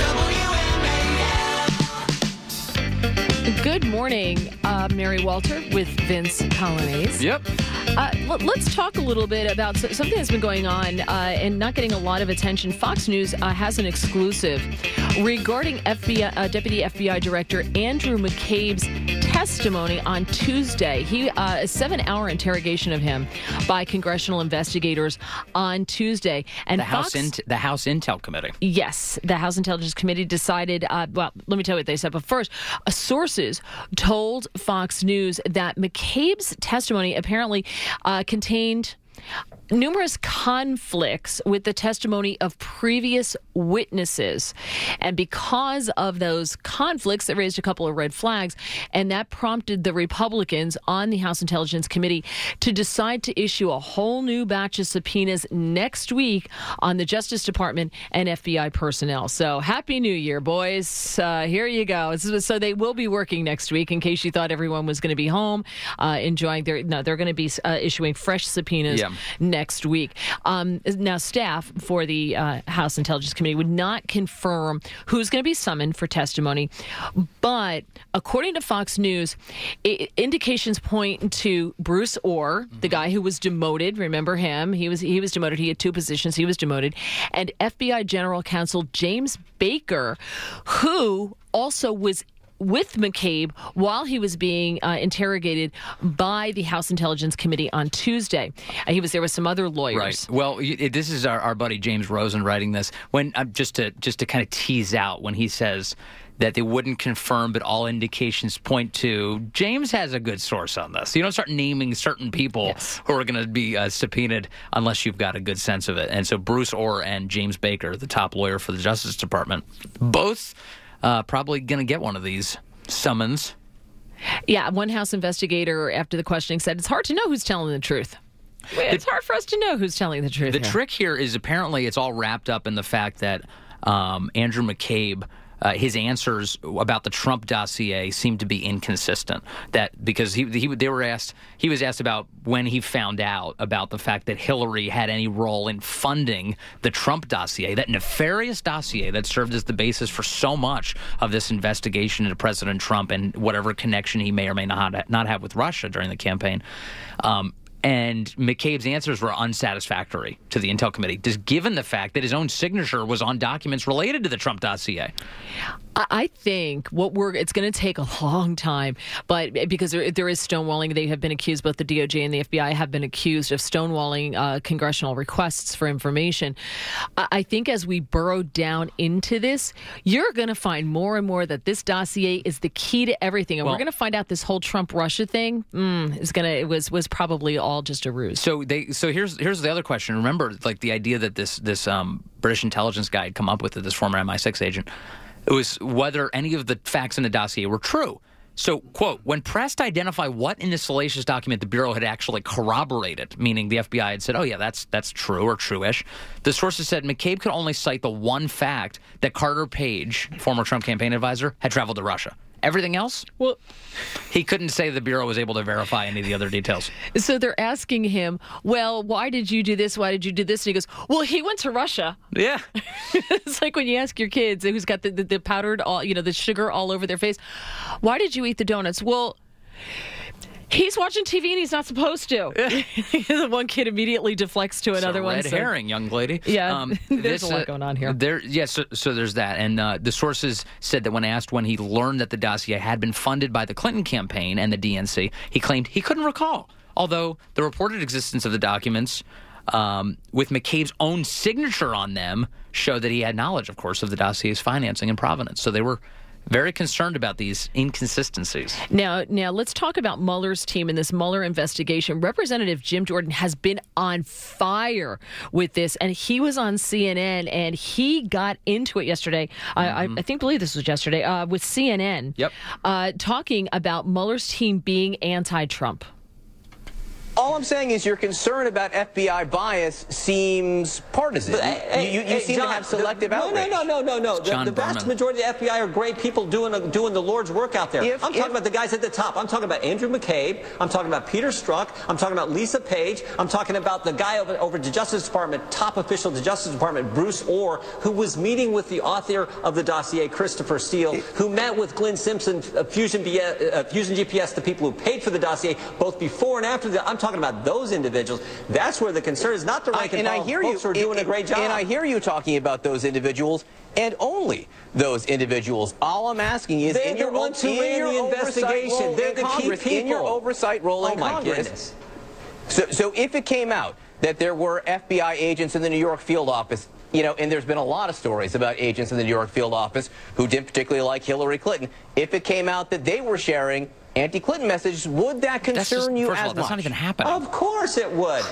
Good morning, Mary Walter with Vince Colonnese. Yep. Let's talk a little bit about something that's been going on and not getting a lot of attention. Fox News has an exclusive regarding Deputy FBI Director Andrew McCabe's testimony on Tuesday. A 7-hour interrogation of him by congressional investigators on Tuesday. And the House Intel Committee. Yes, the House Intelligence Committee decided, well, let me tell you what they said. But first, sources told Fox News that McCabe's testimony apparently contained numerous conflicts with the testimony of previous witnesses. And because of those conflicts, it raised a couple of red flags, and that prompted the Republicans on the House Intelligence Committee to decide to issue a whole new batch of subpoenas next week on the Justice Department and FBI personnel. So happy New Year, boys. Here you go. So they will be working next week, in case you thought everyone was going to be home enjoying their... No, they're going to be issuing fresh subpoenas next week. Now, staff for the House Intelligence Committee would not confirm who's going to be summoned for testimony, but according to Fox News, indications point to Bruce Orr, the guy who was demoted. Remember him? He was demoted. He had 2 positions. He was demoted. And FBI General Counsel James Baker, who also was with McCabe while he was being interrogated by the House Intelligence Committee on Tuesday. He was there with some other lawyers. Right. Well, this is our buddy James Rosen writing this. When just to kind of tease out when he says that they wouldn't confirm, but all indications point to. James has a good source on this. You don't start naming certain people who are going to be subpoenaed unless you've got a good sense of it. And so Bruce Orr and James Baker, the top lawyer for the Justice Department, both probably going to get one of these summons. Yeah, one House investigator after the questioning said it's hard to know who's telling the truth. It's hard for us to know who's telling the truth. The trick here is apparently it's all wrapped up in the fact that Andrew McCabe, his answers about the Trump dossier seemed to be inconsistent. That because he was asked about when he found out about the fact that Hillary had any role in funding the Trump dossier, that nefarious dossier that served as the basis for so much of this investigation into President Trump and whatever connection he may or may not have with Russia during the campaign. And McCabe's answers were unsatisfactory to the Intel Committee, just given the fact that his own signature was on documents related to the Trump dossier. I think it's going to take a long time, but because there is stonewalling, they have been accused, both the DOJ and the FBI have been accused of stonewalling congressional requests for information. I think as we burrow down into this, you're going to find more and more that this dossier is the key to everything, and we're going to find out this whole Trump-Russia thing was probably all just a ruse. So here's the other question. Remember, like the idea that this British intelligence guy had come up with, this former MI6 agent. It was whether any of the facts in the dossier were true. So, quote, when pressed to identify what in the salacious document the Bureau had actually corroborated, meaning the FBI had said, oh, yeah, that's true or true-ish, the sources said McCabe could only cite the one fact that Carter Page, former Trump campaign advisor, had traveled to Russia. Everything else? Well, he couldn't say the Bureau was able to verify any of the other details. So they're asking him, well, why did you do this? Why did you do this? And he goes, well, he went to Russia. Yeah. It's like when you ask your kids who's got the powdered, the sugar all over their face, why did you eat the donuts? Well, he's watching TV and he's not supposed to. The one kid immediately deflects to another one. Red herring, young lady. Yeah, there's a lot going on here. So there's that. And the sources said that when asked when he learned that the dossier had been funded by the Clinton campaign and the DNC, he claimed he couldn't recall. Although the reported existence of the documents with McCabe's own signature on them showed that he had knowledge, of course, of the dossier's financing and provenance. So they were very concerned about these inconsistencies. Now, let's talk about Mueller's team and this Mueller investigation. Representative Jim Jordan has been on fire with this, and he was on CNN, and he got into it yesterday. I believe this was yesterday, with CNN. Yep. Talking about Mueller's team being anti-Trump. All I'm saying is your concern about FBI bias seems partisan. You seem to have selective outrage. No. The vast majority of the FBI are great people doing the Lord's work out there. I'm talking about the guys at the top. I'm talking about Andrew McCabe. I'm talking about Peter Strzok. I'm talking about Lisa Page. I'm talking about the guy over the Justice Department, top official of the Justice Department, Bruce Orr, who was meeting with the author of the dossier, Christopher Steele, who met with Glenn Simpson, Fusion GPS, the people who paid for the dossier, both before and after I'm talking about those individuals. That's where the concern is, not the rank and file folks who are doing a great job. And I hear you talking about those individuals, and only those individuals. All I'm asking is, they're the ones who ran the investigation. They're the key people. In your oversight role in Congress. So if it came out that there were FBI agents in the New York field office, and there's been a lot of stories about agents in the New York field office who didn't particularly like Hillary Clinton, if it came out that they were sharing anti-Clinton messages, would that concern you as much? That's not even happening. Of course it would.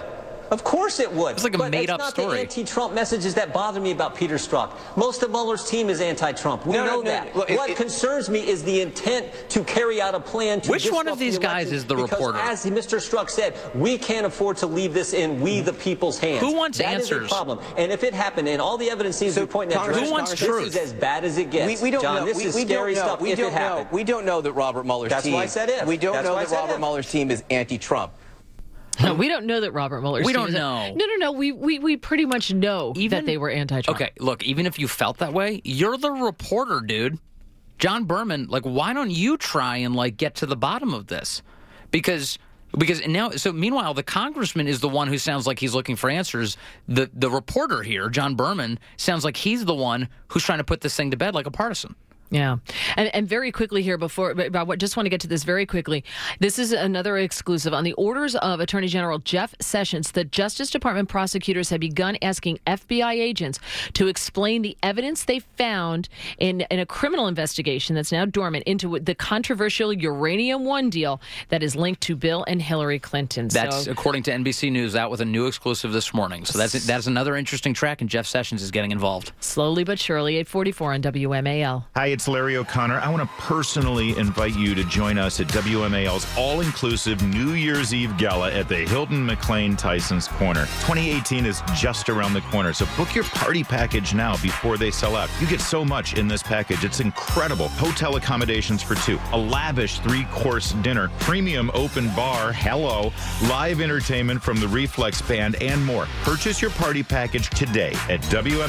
Of course it would. It's like a made-up story. But it's not the anti-Trump messages that bother me about Peter Strzok. Most of Mueller's team is anti-Trump. We know that. Look, what concerns me is the intent to carry out a plan to Which one of these guys is the reporter? As Mr. Strzok said, we can't afford to leave this in we the people's hands. Who wants answers? That is a problem. And if it happened, and all the evidence seems to be pointing in that direction, who wants truth? This is as bad as it gets. We don't John, know. This is scary stuff if it happened. We don't know that Robert Mueller's team. That's why I said if. We don't know that Robert Mueller's team is anti-Trump. No, we don't know that Robert Mueller's We team don't is know. No. We pretty much know that they were anti-Trump. Okay, look, even if you felt that way, you're the reporter, dude. John Berman, like, why don't you try and, like, get to the bottom of this? Because now, so meanwhile, the congressman is the one who sounds like he's looking for answers. The reporter here, John Berman, sounds like he's the one who's trying to put this thing to bed like a partisan. Yeah. And very quickly here I just want to get to this very quickly. This is another exclusive. On the orders of Attorney General Jeff Sessions, the Justice Department prosecutors have begun asking FBI agents to explain the evidence they found in a criminal investigation that's now dormant into the controversial Uranium One deal that is linked to Bill and Hillary Clinton. That's according to NBC News, out with a new exclusive this morning. So that's another interesting track, and Jeff Sessions is getting involved. Slowly but surely, 844 on WMAL. Hi, it's Larry O'Connor. I want to personally invite you to join us at WMAL's all-inclusive New Year's Eve Gala at the Hilton McLean Tyson's Corner. 2018 is just around the corner, so book your party package now before they sell out. You get so much in this package. It's incredible. Hotel accommodations for two, a lavish 3-course dinner, premium open bar, live entertainment from the Reflex Band, and more. Purchase your party package today at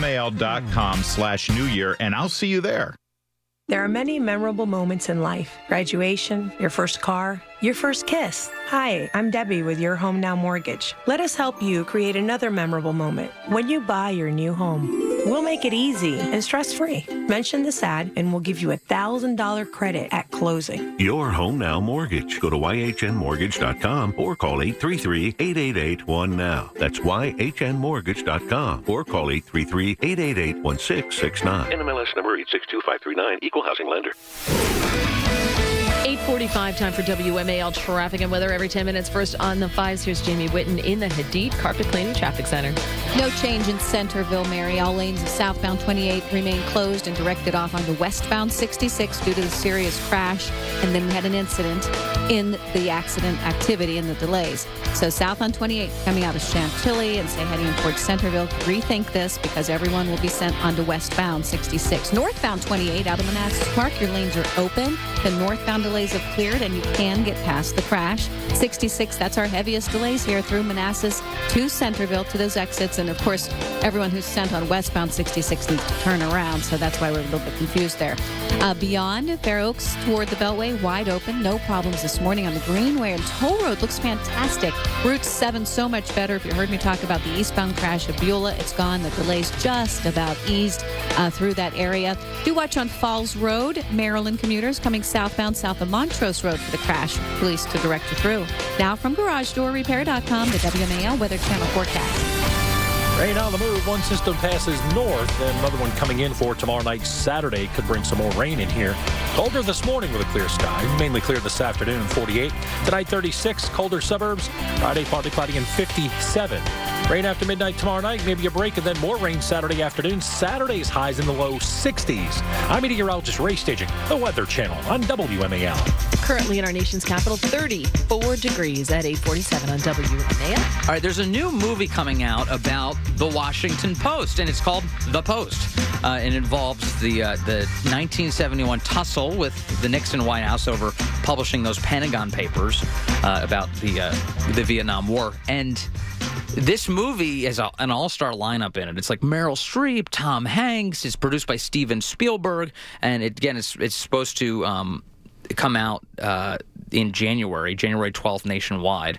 WMAL.com/New Year, and I'll see you there. There are many memorable moments in life. Graduation, your first car, your first kiss. Hi, I'm Debbie with Your Home Now Mortgage. Let us help you create another memorable moment when you buy your new home. We'll make it easy and stress-free. Mention this ad and we'll give you a $1,000 credit at closing. Your Home Now Mortgage. Go to YHNmortgage.com or call 833-888-1NOW. That's YHNmortgage.com or call 833-888-1669. NMLS number 862539, Equal Housing Lender. 8:45, time for WMAL traffic and weather every 10 minutes. First on the 5s, here's Jamie Whitten in the Hadid Carpet Cleaning Traffic Center. No change in Centerville, Mary. All lanes of southbound 28 remain closed and directed off onto westbound 66 due to the serious crash. And then we had an incident in the accident activity and the delays. So south on 28 coming out of Chantilly and say heading towards Centerville. Rethink this because everyone will be sent onto westbound 66. Northbound 28 out of Manassas Park, your lanes are open. The northbound delays have cleared and you can get past the crash. 66, that's our heaviest delays here through Manassas to Centerville to those exits. And of course, everyone who's sent on westbound 66 needs to turn around. So that's why we're a little bit confused there. Beyond Fair Oaks toward the Beltway, wide open. No problems this morning on the Greenway. And Toll Road looks fantastic. Route 7 so much better. If you heard me talk about the eastbound crash at Beulah, it's gone. The delays just about eased through that area. Do watch on Falls Road. Maryland commuters coming southbound south of Montrose Road for the crash. Police to direct you through. Now from GarageDoorRepair.com, the WMAL Weather Channel forecast. Rain on the move. One system passes north, and another one coming in for tomorrow night, Saturday. Could bring some more rain in here. Colder this morning with a clear sky. Mainly clear this afternoon, 48. Tonight, 36. Colder suburbs. Friday, partly cloudy and 57. Rain after midnight tomorrow night, maybe a break, and then more rain Saturday afternoon. Saturday's highs in the low 60s. I'm meteorologist Ray Staging, the Weather Channel on WMAL. Currently in our nation's capital, 34 degrees at 8:47 on WMAL. All right, there's a new movie coming out about the Washington Post, and it's called The Post. It involves the 1971 tussle with the Nixon White House over publishing those Pentagon Papers about the Vietnam War. And this movie has an all-star lineup in it. It's like Meryl Streep, Tom Hanks. It's produced by Steven Spielberg, and it's supposed to come out in January 12th nationwide.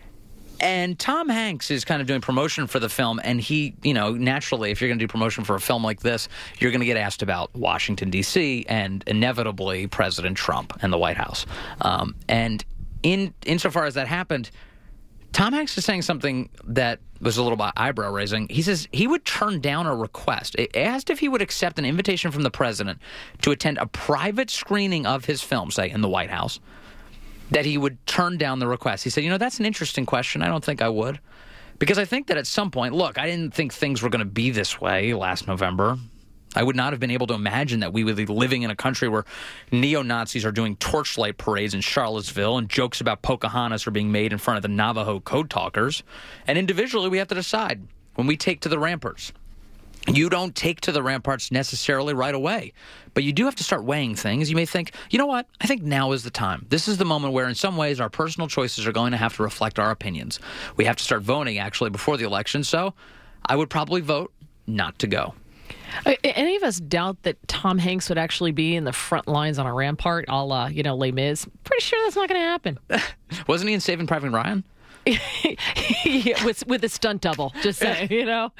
And Tom Hanks is kind of doing promotion for the film, and he, naturally, if you're going to do promotion for a film like this, you're going to get asked about Washington, D.C., and inevitably President Trump and the White House. And insofar as that happened, Tom Hanks is saying something that was a little bit eyebrow-raising. He says he would turn down a request. It asked if he would accept an invitation from the president to attend a private screening of his film, say, in the White House, that he would turn down the request. He said, that's an interesting question. I don't think I would. Because I think that at some point, look, I didn't think things were going to be this way last November. I would not have been able to imagine that we would be living in a country where neo-Nazis are doing torchlight parades in Charlottesville and jokes about Pocahontas are being made in front of the Navajo code talkers. And individually, we have to decide when we take to the ramparts. You don't take to the ramparts necessarily right away, but you do have to start weighing things. You may think, you know what? I think now is the time. This is the moment where in some ways our personal choices are going to have to reflect our opinions. We have to start voting actually before the election, so I would probably vote not to go. Any of us doubt that Tom Hanks would actually be in the front lines on a rampart, a la, Les Mis? Pretty sure that's not going to happen. Wasn't he in Saving Private Ryan? Yeah, with a stunt double, just saying,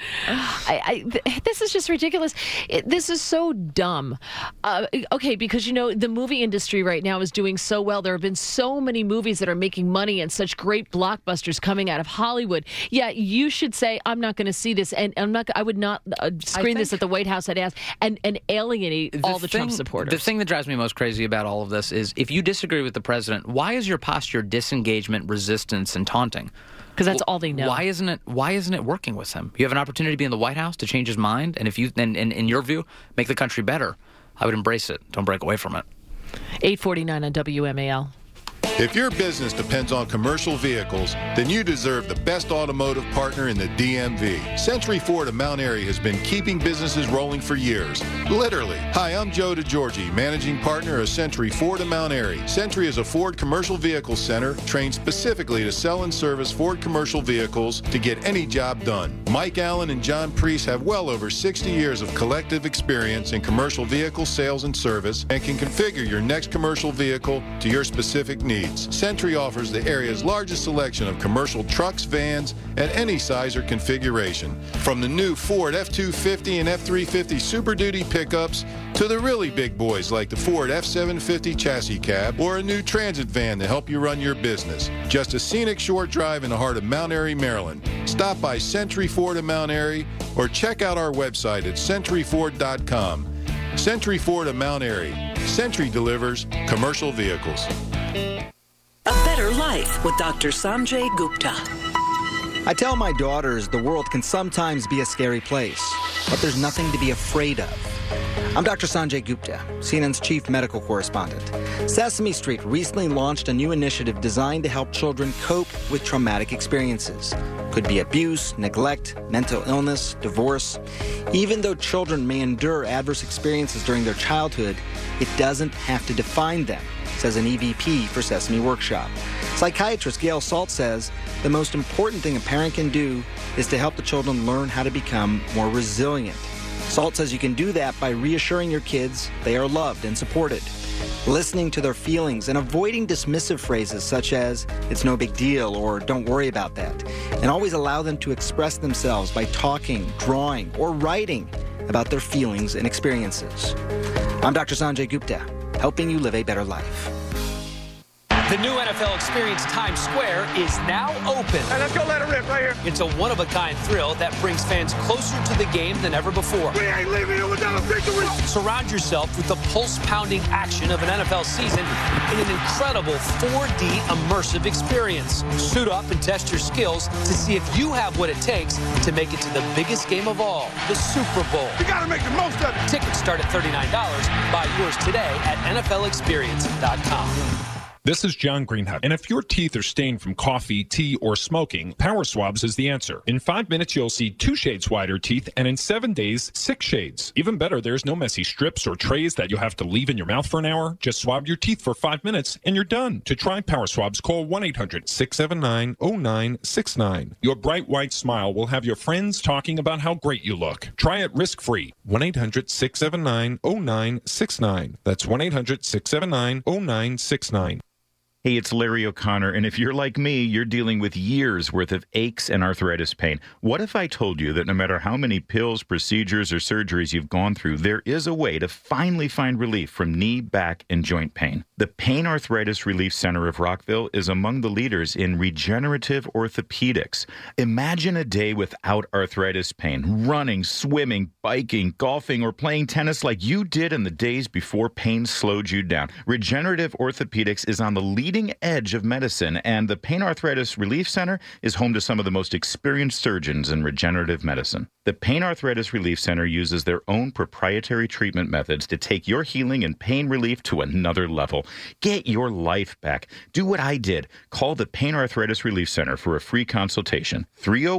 this is just ridiculous. This is so dumb. Okay, because, the movie industry right now is doing so well. There have been so many movies that are making money and such great blockbusters coming out of Hollywood. Yeah, you should say, I'm not going to see this, and I would not screen this at the White House, I'd ask, and alienate all the Trump supporters. The thing that drives me most crazy about all of this is if you disagree with the president, why is your posture disengagement, resistance, and taunting? Because that's all they know. Why isn't it working with him? You have an opportunity to be in the White House to change his mind, and if you, and in your view, make the country better. I would embrace it. Don't break away from it. 8:49 on WMAL. If your business depends on commercial vehicles, then you deserve the best automotive partner in the DMV. Century Ford of Mount Airy has been keeping businesses rolling for years. Literally. Hi, I'm Joe DeGiorgi, managing partner of Century Ford of Mount Airy. Century is a Ford commercial vehicle center trained specifically to sell and service Ford commercial vehicles to get any job done. Mike Allen and John Priest have well over 60 years of collective experience in commercial vehicle sales and service and can configure your next commercial vehicle to your specific needs. Century offers the area's largest selection of commercial trucks, vans, and any size or configuration. From the new Ford F-250 and F-350 Super Duty pickups to the really big boys like the Ford F-750 chassis cab or a new transit van to help you run your business. Just a scenic short drive in the heart of Mount Airy, Maryland. Stop by Century Ford of Mount Airy or check out our website at centuryford.com. Century Ford of Mount Airy. Century delivers commercial vehicles. A Better Life with Dr. Sanjay Gupta. I tell my daughters the world can sometimes be a scary place, but there's nothing to be afraid of. I'm Dr. Sanjay Gupta, CNN's chief medical correspondent. Sesame Street recently launched a new initiative designed to help children cope with traumatic experiences. Could be abuse, neglect, mental illness, divorce. Even though children may endure adverse experiences during their childhood, it doesn't have to define them, says an EVP for Sesame Workshop. Psychiatrist Gail Salt says the most important thing a parent can do is to help the children learn how to become more resilient. Salt says you can do that by reassuring your kids they are loved and supported, listening to their feelings and avoiding dismissive phrases such as, it's no big deal or don't worry about that, and always allow them to express themselves by talking, drawing, or writing about their feelings and experiences. I'm Dr. Sanjay Gupta, helping you live a better life. The new NFL Experience Times Square is now open. And let's go let it rip right here. It's a one-of-a-kind thrill that brings fans closer to the game than ever before. We ain't leaving it without a victory. Surround yourself with the pulse-pounding action of an NFL season in an incredible 4D immersive experience. Suit up and test your skills to see if you have what it takes to make it to the biggest game of all, the Super Bowl. You got to make the most of it. Tickets start at $39. Buy yours today at NFLExperience.com. This is John Greenhut, and if your teeth are stained from coffee, tea, or smoking, Power Swabs is the answer. In 5 minutes, you'll see 2 shades whiter teeth, and in 7 days, 6 shades. Even better, there's no messy strips or trays that you'll have to leave in your mouth for an hour. Just swab your teeth for 5 minutes, and you're done. To try Power Swabs, call 1-800-679-0969. Your bright white smile will have your friends talking about how great you look. Try it risk-free. 1-800-679-0969. That's 1-800-679-0969. Hey, it's Larry O'Connor, and if you're like me, you're dealing with years' worth of aches and arthritis pain. What if I told you that no matter how many pills, procedures, or surgeries you've gone through, there is a way to finally find relief from knee, back, and joint pain? The Pain Arthritis Relief Center of Rockville is among the leaders in regenerative orthopedics. Imagine a day without arthritis pain, running, swimming, biking, golfing, or playing tennis like you did in the days before pain slowed you down. Regenerative orthopedics is on the leading leading edge of medicine, and the Pain Arthritis Relief Center is home to some of the most experienced surgeons in regenerative medicine. The Pain Arthritis Relief Center uses their own proprietary treatment methods to take your healing and pain relief to another level. Get your life back. Do what I did. Call the Pain Arthritis Relief Center for a free consultation.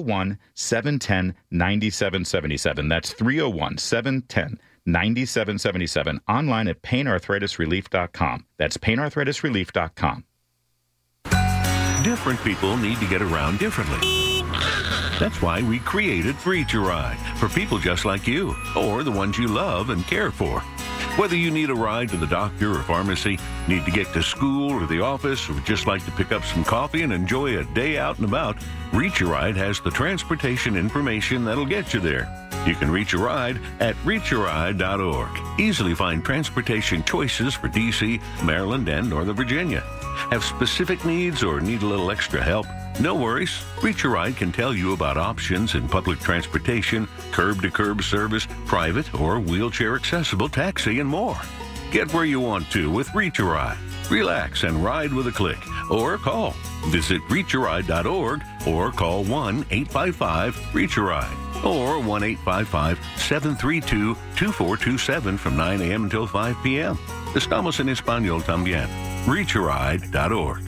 301-710-9777. That's 301-710-9777. Online at painarthritisrelief.com. That's painarthritisrelief.com. Different people need to get around differently. That's why we created Reach a Ride for people just like you, or the ones you love and care for. Whether you need a ride to the doctor or pharmacy, need to get to school or the office, or just like to pick up some coffee and enjoy a day out and about, Reach a Ride has the transportation information that'll get you there. You can reach a ride at reacharide.org. Easily find transportation choices for D.C., Maryland, and Northern Virginia. Have specific needs or need a little extra help? No worries. Reach a Ride can tell you about options in public transportation, curb-to-curb service, private or wheelchair-accessible taxi, and more. Get where you want to with Reach a Ride. Relax and ride with a click, or call. Visit reacharide.org or call 1-855-REACH-A-RIDE or 1-855-732-2427 from 9 a.m. until 5 p.m. Estamos en español también. reacharide.org.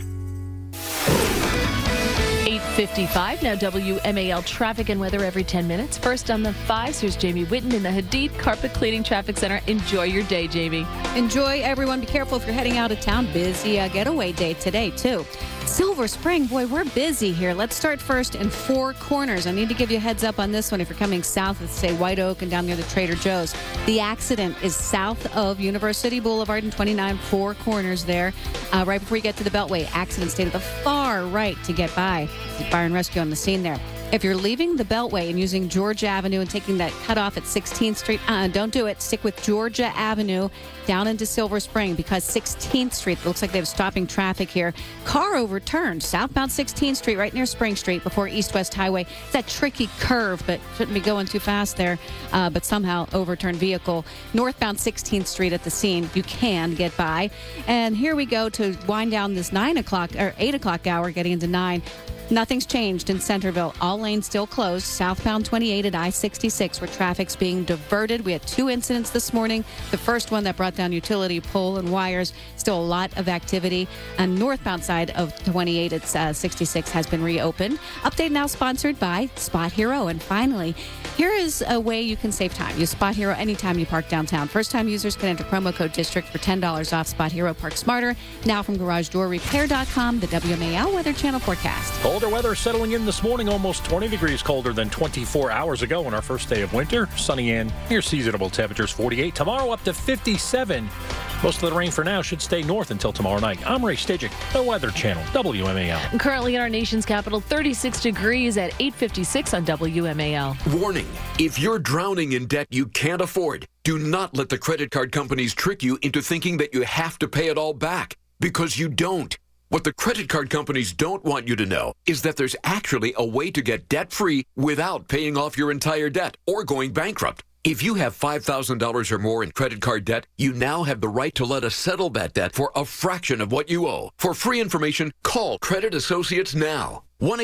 8:55 now. WMAL traffic and weather every 10 minutes. First on the 5s, here's Jamie Whitten in the Hadid Carpet Cleaning Traffic Center. Enjoy your day, Jamie. Enjoy, everyone. Be careful if you're heading out of town. Busy getaway day today, too. Silver Spring, boy, we're busy here. Let's start first in Four Corners. I need to give you a heads up on this one if you're coming south of, say, White Oak and down near the Trader Joe's. The accident is south of University Boulevard and 29 Four Corners there. Right before you get to the Beltway, accident stayed to the far right to get by. Fire and rescue on the scene there. If you're leaving the Beltway and using Georgia Avenue and taking that cutoff at 16th Street, don't do it. Stick with Georgia Avenue down into Silver Spring because 16th Street looks like they have stopping traffic here. Car overturned southbound 16th Street right near Spring Street before East-West Highway. It's that tricky curve, but shouldn't be going too fast there. But somehow overturned vehicle. Northbound 16th Street at the scene. You can get by. And here we go to wind down this 9 o'clock or 8 o'clock hour, getting into 9. Nothing's changed in Centerville. All lanes still closed. Southbound 28 at I-66 where traffic's being diverted. We had 2 incidents this morning. The first one that brought down utility pole and wires. Still a lot of activity. And northbound side of 28 at 66 has been reopened. Update now sponsored by Spot Hero. And finally, here is a way you can save time. Use Spot Hero anytime you park downtown. First-time users can enter promo code DISTRICT for $10 off. Spot Hero, park smarter. Now from GarageDoorRepair.com, the WMAL Weather Channel forecast. Colder weather settling in this morning, almost 20 degrees colder than 24 hours ago on our first day of winter. Sunny and near seasonable temperatures, 48. Tomorrow up to 57. Most of the rain for now should stay north until tomorrow night. I'm Ray Stajic, the Weather Channel, WMAL. Currently in our nation's capital, 36 degrees at 8:56 on WMAL. Warning, if you're drowning in debt you can't afford, do not let the credit card companies trick you into thinking that you have to pay it all back, because you don't. What the credit card companies don't want you to know is that there's actually a way to get debt-free without paying off your entire debt or going bankrupt. If you have $5,000 or more in credit card debt, you now have the right to let us settle that debt for a fraction of what you owe. For free information, call Credit Associates now.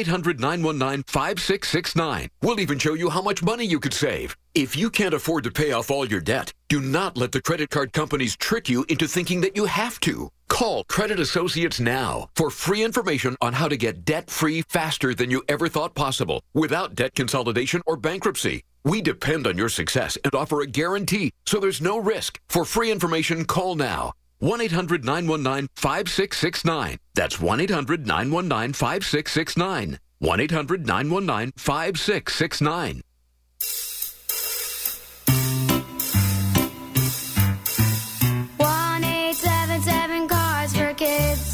1-800-919-5669. We'll even show you how much money you could save. If you can't afford to pay off all your debt, do not let the credit card companies trick you into thinking that you have to. Call Credit Associates now for free information on how to get debt-free faster than you ever thought possible without debt consolidation or bankruptcy. We depend on your success and offer a guarantee, so there's no risk. For free information, call now. 1-800-919-5669. That's 1-800-919-5669. 1-800-919-5669. Cars for Kids.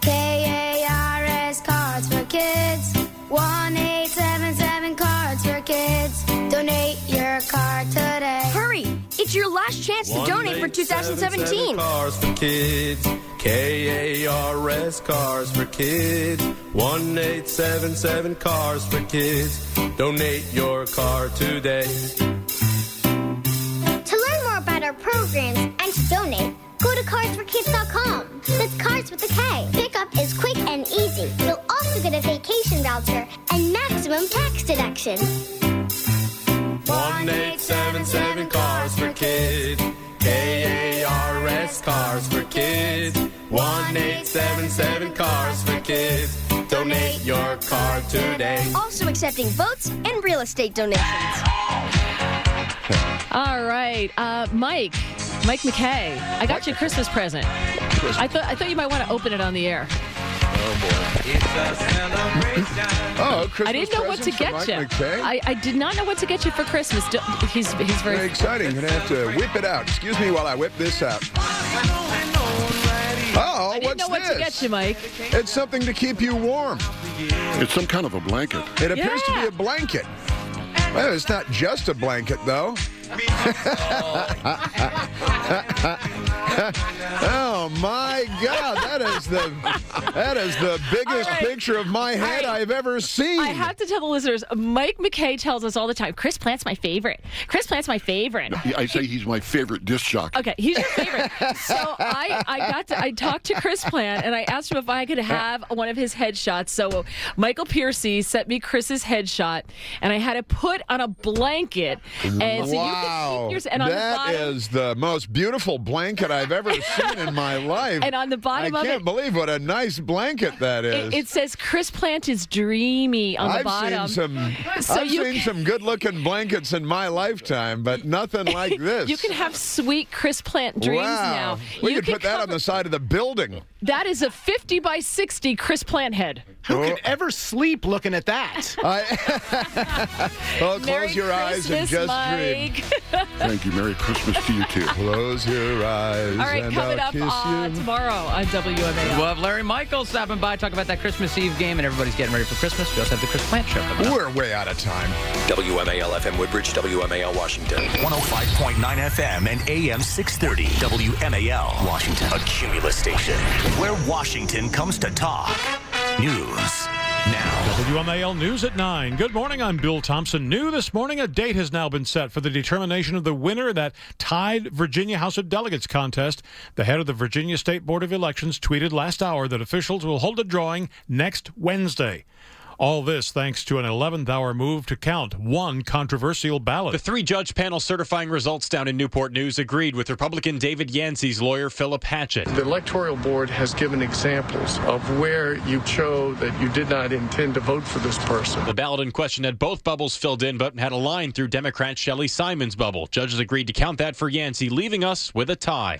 KARS Cards for Kids. 1-877 Cards for Kids. Donate your card today. Hurry! It's your last chance to donate for 2017. Cars for Kids. KARS Cars for Kids. 1-877 Cars for Kids. Donate your car today. To learn more about our programs and to donate, go to carsforkids.com. That's Cars with a K. Pick up Donation. 1877 Cars for Kids. KARS Cars for Kids. 1877 Cars for Kids. Donate your car today. Also accepting votes and real estate donations. All right, Mike McKay, I got you a Christmas present. I thought you might want to open it on the air. Oh, boy. It's a celebration. Oh, Christmas I didn't know what to get you. I did not know what to get you for Christmas. He's very exciting. Going to have to whip it out. Excuse me while I whip this out. Oh, I didn't know what to get you, Mike. It's something to keep you warm. It's some kind of a blanket. It appears to be a blanket. Well, it's not just a blanket, though. Oh my God! That is the biggest picture of my head I've ever seen. I have to tell the listeners, Mike McKay tells us all the time, Chris Plant's my favorite. Chris Plant's my favorite. I say he's my favorite disc jockey. Okay, he's your favorite. So I talked to Chris Plant and I asked him if I could have one of his headshots. So Michael Piercy sent me Chris's headshot, and I had it put on a blanket. And so you can see and on that the bottom, is the most beautiful blanket I've ever seen in my life. And on the bottom of it, I can't believe what a nice blanket that is. It says Chris Plant is dreamy on the bottom. I've seen some good-looking blankets in my lifetime, but nothing like this. You can have sweet Chris Plant dreams now. We could put that on the side of the building. That is a 50 by 60 Chris Plant head. Who could ever sleep looking at that? Well, close your eyes and just dream. Thank you. Merry Christmas to you, too. Close your eyes. All right, coming up tomorrow on WMAL. We'll have Larry Michaels stopping by, talk about that Christmas Eve game, and everybody's getting ready for Christmas. We also have the Chris Plant Show coming up. We're way out of time. WMAL FM Woodbridge, WMAL Washington. 105.9 FM and AM 630. WMAL Washington. A Cumulus station where Washington comes to talk. News now. WMAL News at 9. Good morning, I'm Bill Thompson. New this morning, a date has now been set for the determination of the winner of that tied Virginia House of Delegates contest. The head of the Virginia State Board of Elections tweeted last hour that officials will hold a drawing next Wednesday. All this thanks to an 11th-hour move to count one controversial ballot. The three-judge panel certifying results down in Newport News agreed with Republican David Yancey's lawyer, Philip Hatchett. The Electoral Board has given examples of where you show that you did not intend to vote for this person. The ballot in question had both bubbles filled in, but had a line through Democrat Shelley Simon's bubble. Judges agreed to count that for Yancey, leaving us with a tie.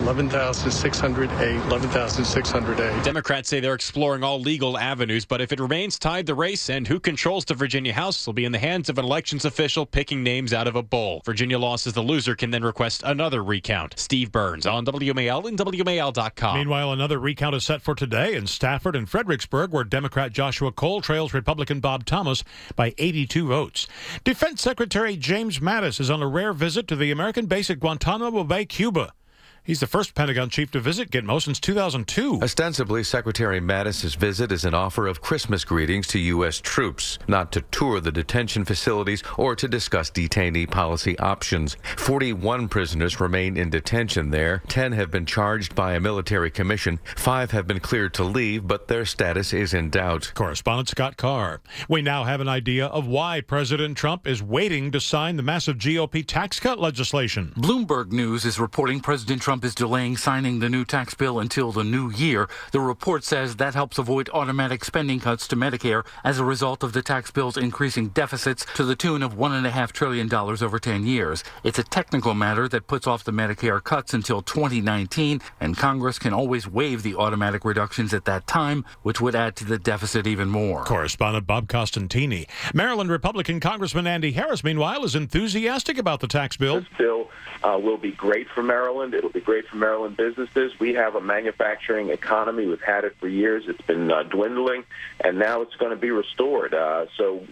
11,600A, 11,600A. Democrats say they're exploring all legal avenues, but if it remains tied, the race and who controls the Virginia House will be in the hands of an elections official picking names out of a bowl. Virginia law says the loser can then request another recount. Steve Burns on WMAL and WMAL.com. Meanwhile, another recount is set for today in Stafford and Fredericksburg, where Democrat Joshua Cole trails Republican Bob Thomas by 82 votes. Defense Secretary James Mattis is on a rare visit to the American base at Guantanamo Bay, Cuba. He's the first Pentagon chief to visit Gitmo since 2002. Ostensibly, Secretary Mattis's visit is an offer of Christmas greetings to U.S. troops, not to tour the detention facilities or to discuss detainee policy options. 41 prisoners remain in detention there. 10 have been charged by a military commission. 5 have been cleared to leave, but their status is in doubt. Correspondent Scott Carr. We now have an idea of why President Trump is waiting to sign the massive GOP tax cut legislation. Bloomberg News is reporting President Trump is delaying signing the new tax bill until the new year. The report says that helps avoid automatic spending cuts to Medicare as a result of the tax bill's increasing deficits to the tune of $1.5 trillion over 10 years. It's a technical matter that puts off the Medicare cuts until 2019, and Congress can always waive the automatic reductions at that time, which would add to the deficit even more. Correspondent Bob Costantini. Maryland Republican Congressman Andy Harris, meanwhile, is enthusiastic about the tax bill. This bill will be great for Maryland. It'll be great for Maryland businesses. We have a manufacturing economy. We've had it for years. It's been dwindling, and now it's going to be restored. So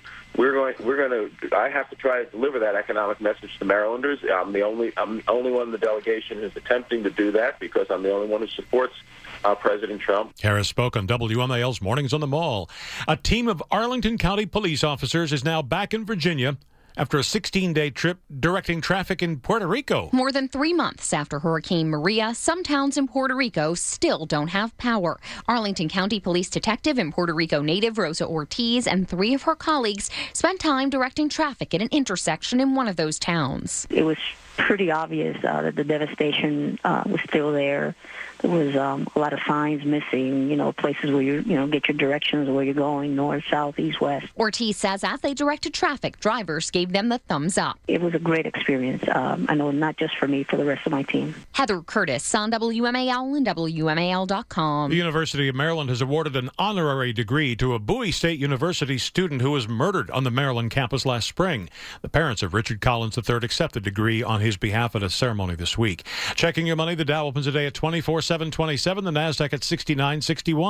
I have to try to deliver that economic message to Marylanders. I'm the only one in the delegation who's attempting to do that because I'm the only one who supports President Trump. Harris spoke on WMAL's Mornings on the Mall. A team of Arlington County police officers is now back in Virginia after a 16-day trip directing traffic in Puerto Rico. More than 3 months after Hurricane Maria, some towns in Puerto Rico still don't have power. Arlington County Police Detective and Puerto Rico native Rosa Ortiz and 3 of her colleagues spent time directing traffic at an intersection in one of those towns. It was pretty obvious that the devastation was still there. There was a lot of signs missing, places where you get your directions of where you're going, north, south, east, west. Ortiz says as they directed traffic, drivers gave them the thumbs up. It was a great experience. I know not just for me, for the rest of my team. Heather Curtis on WMAL and WMAL.com. The University of Maryland has awarded an honorary degree to a Bowie State University student who was murdered on the Maryland campus last spring. The parents of Richard Collins III accepted the degree on his behalf at a ceremony this week. Checking your money, the Dow opens today at 24,727, the NASDAQ at 69.61.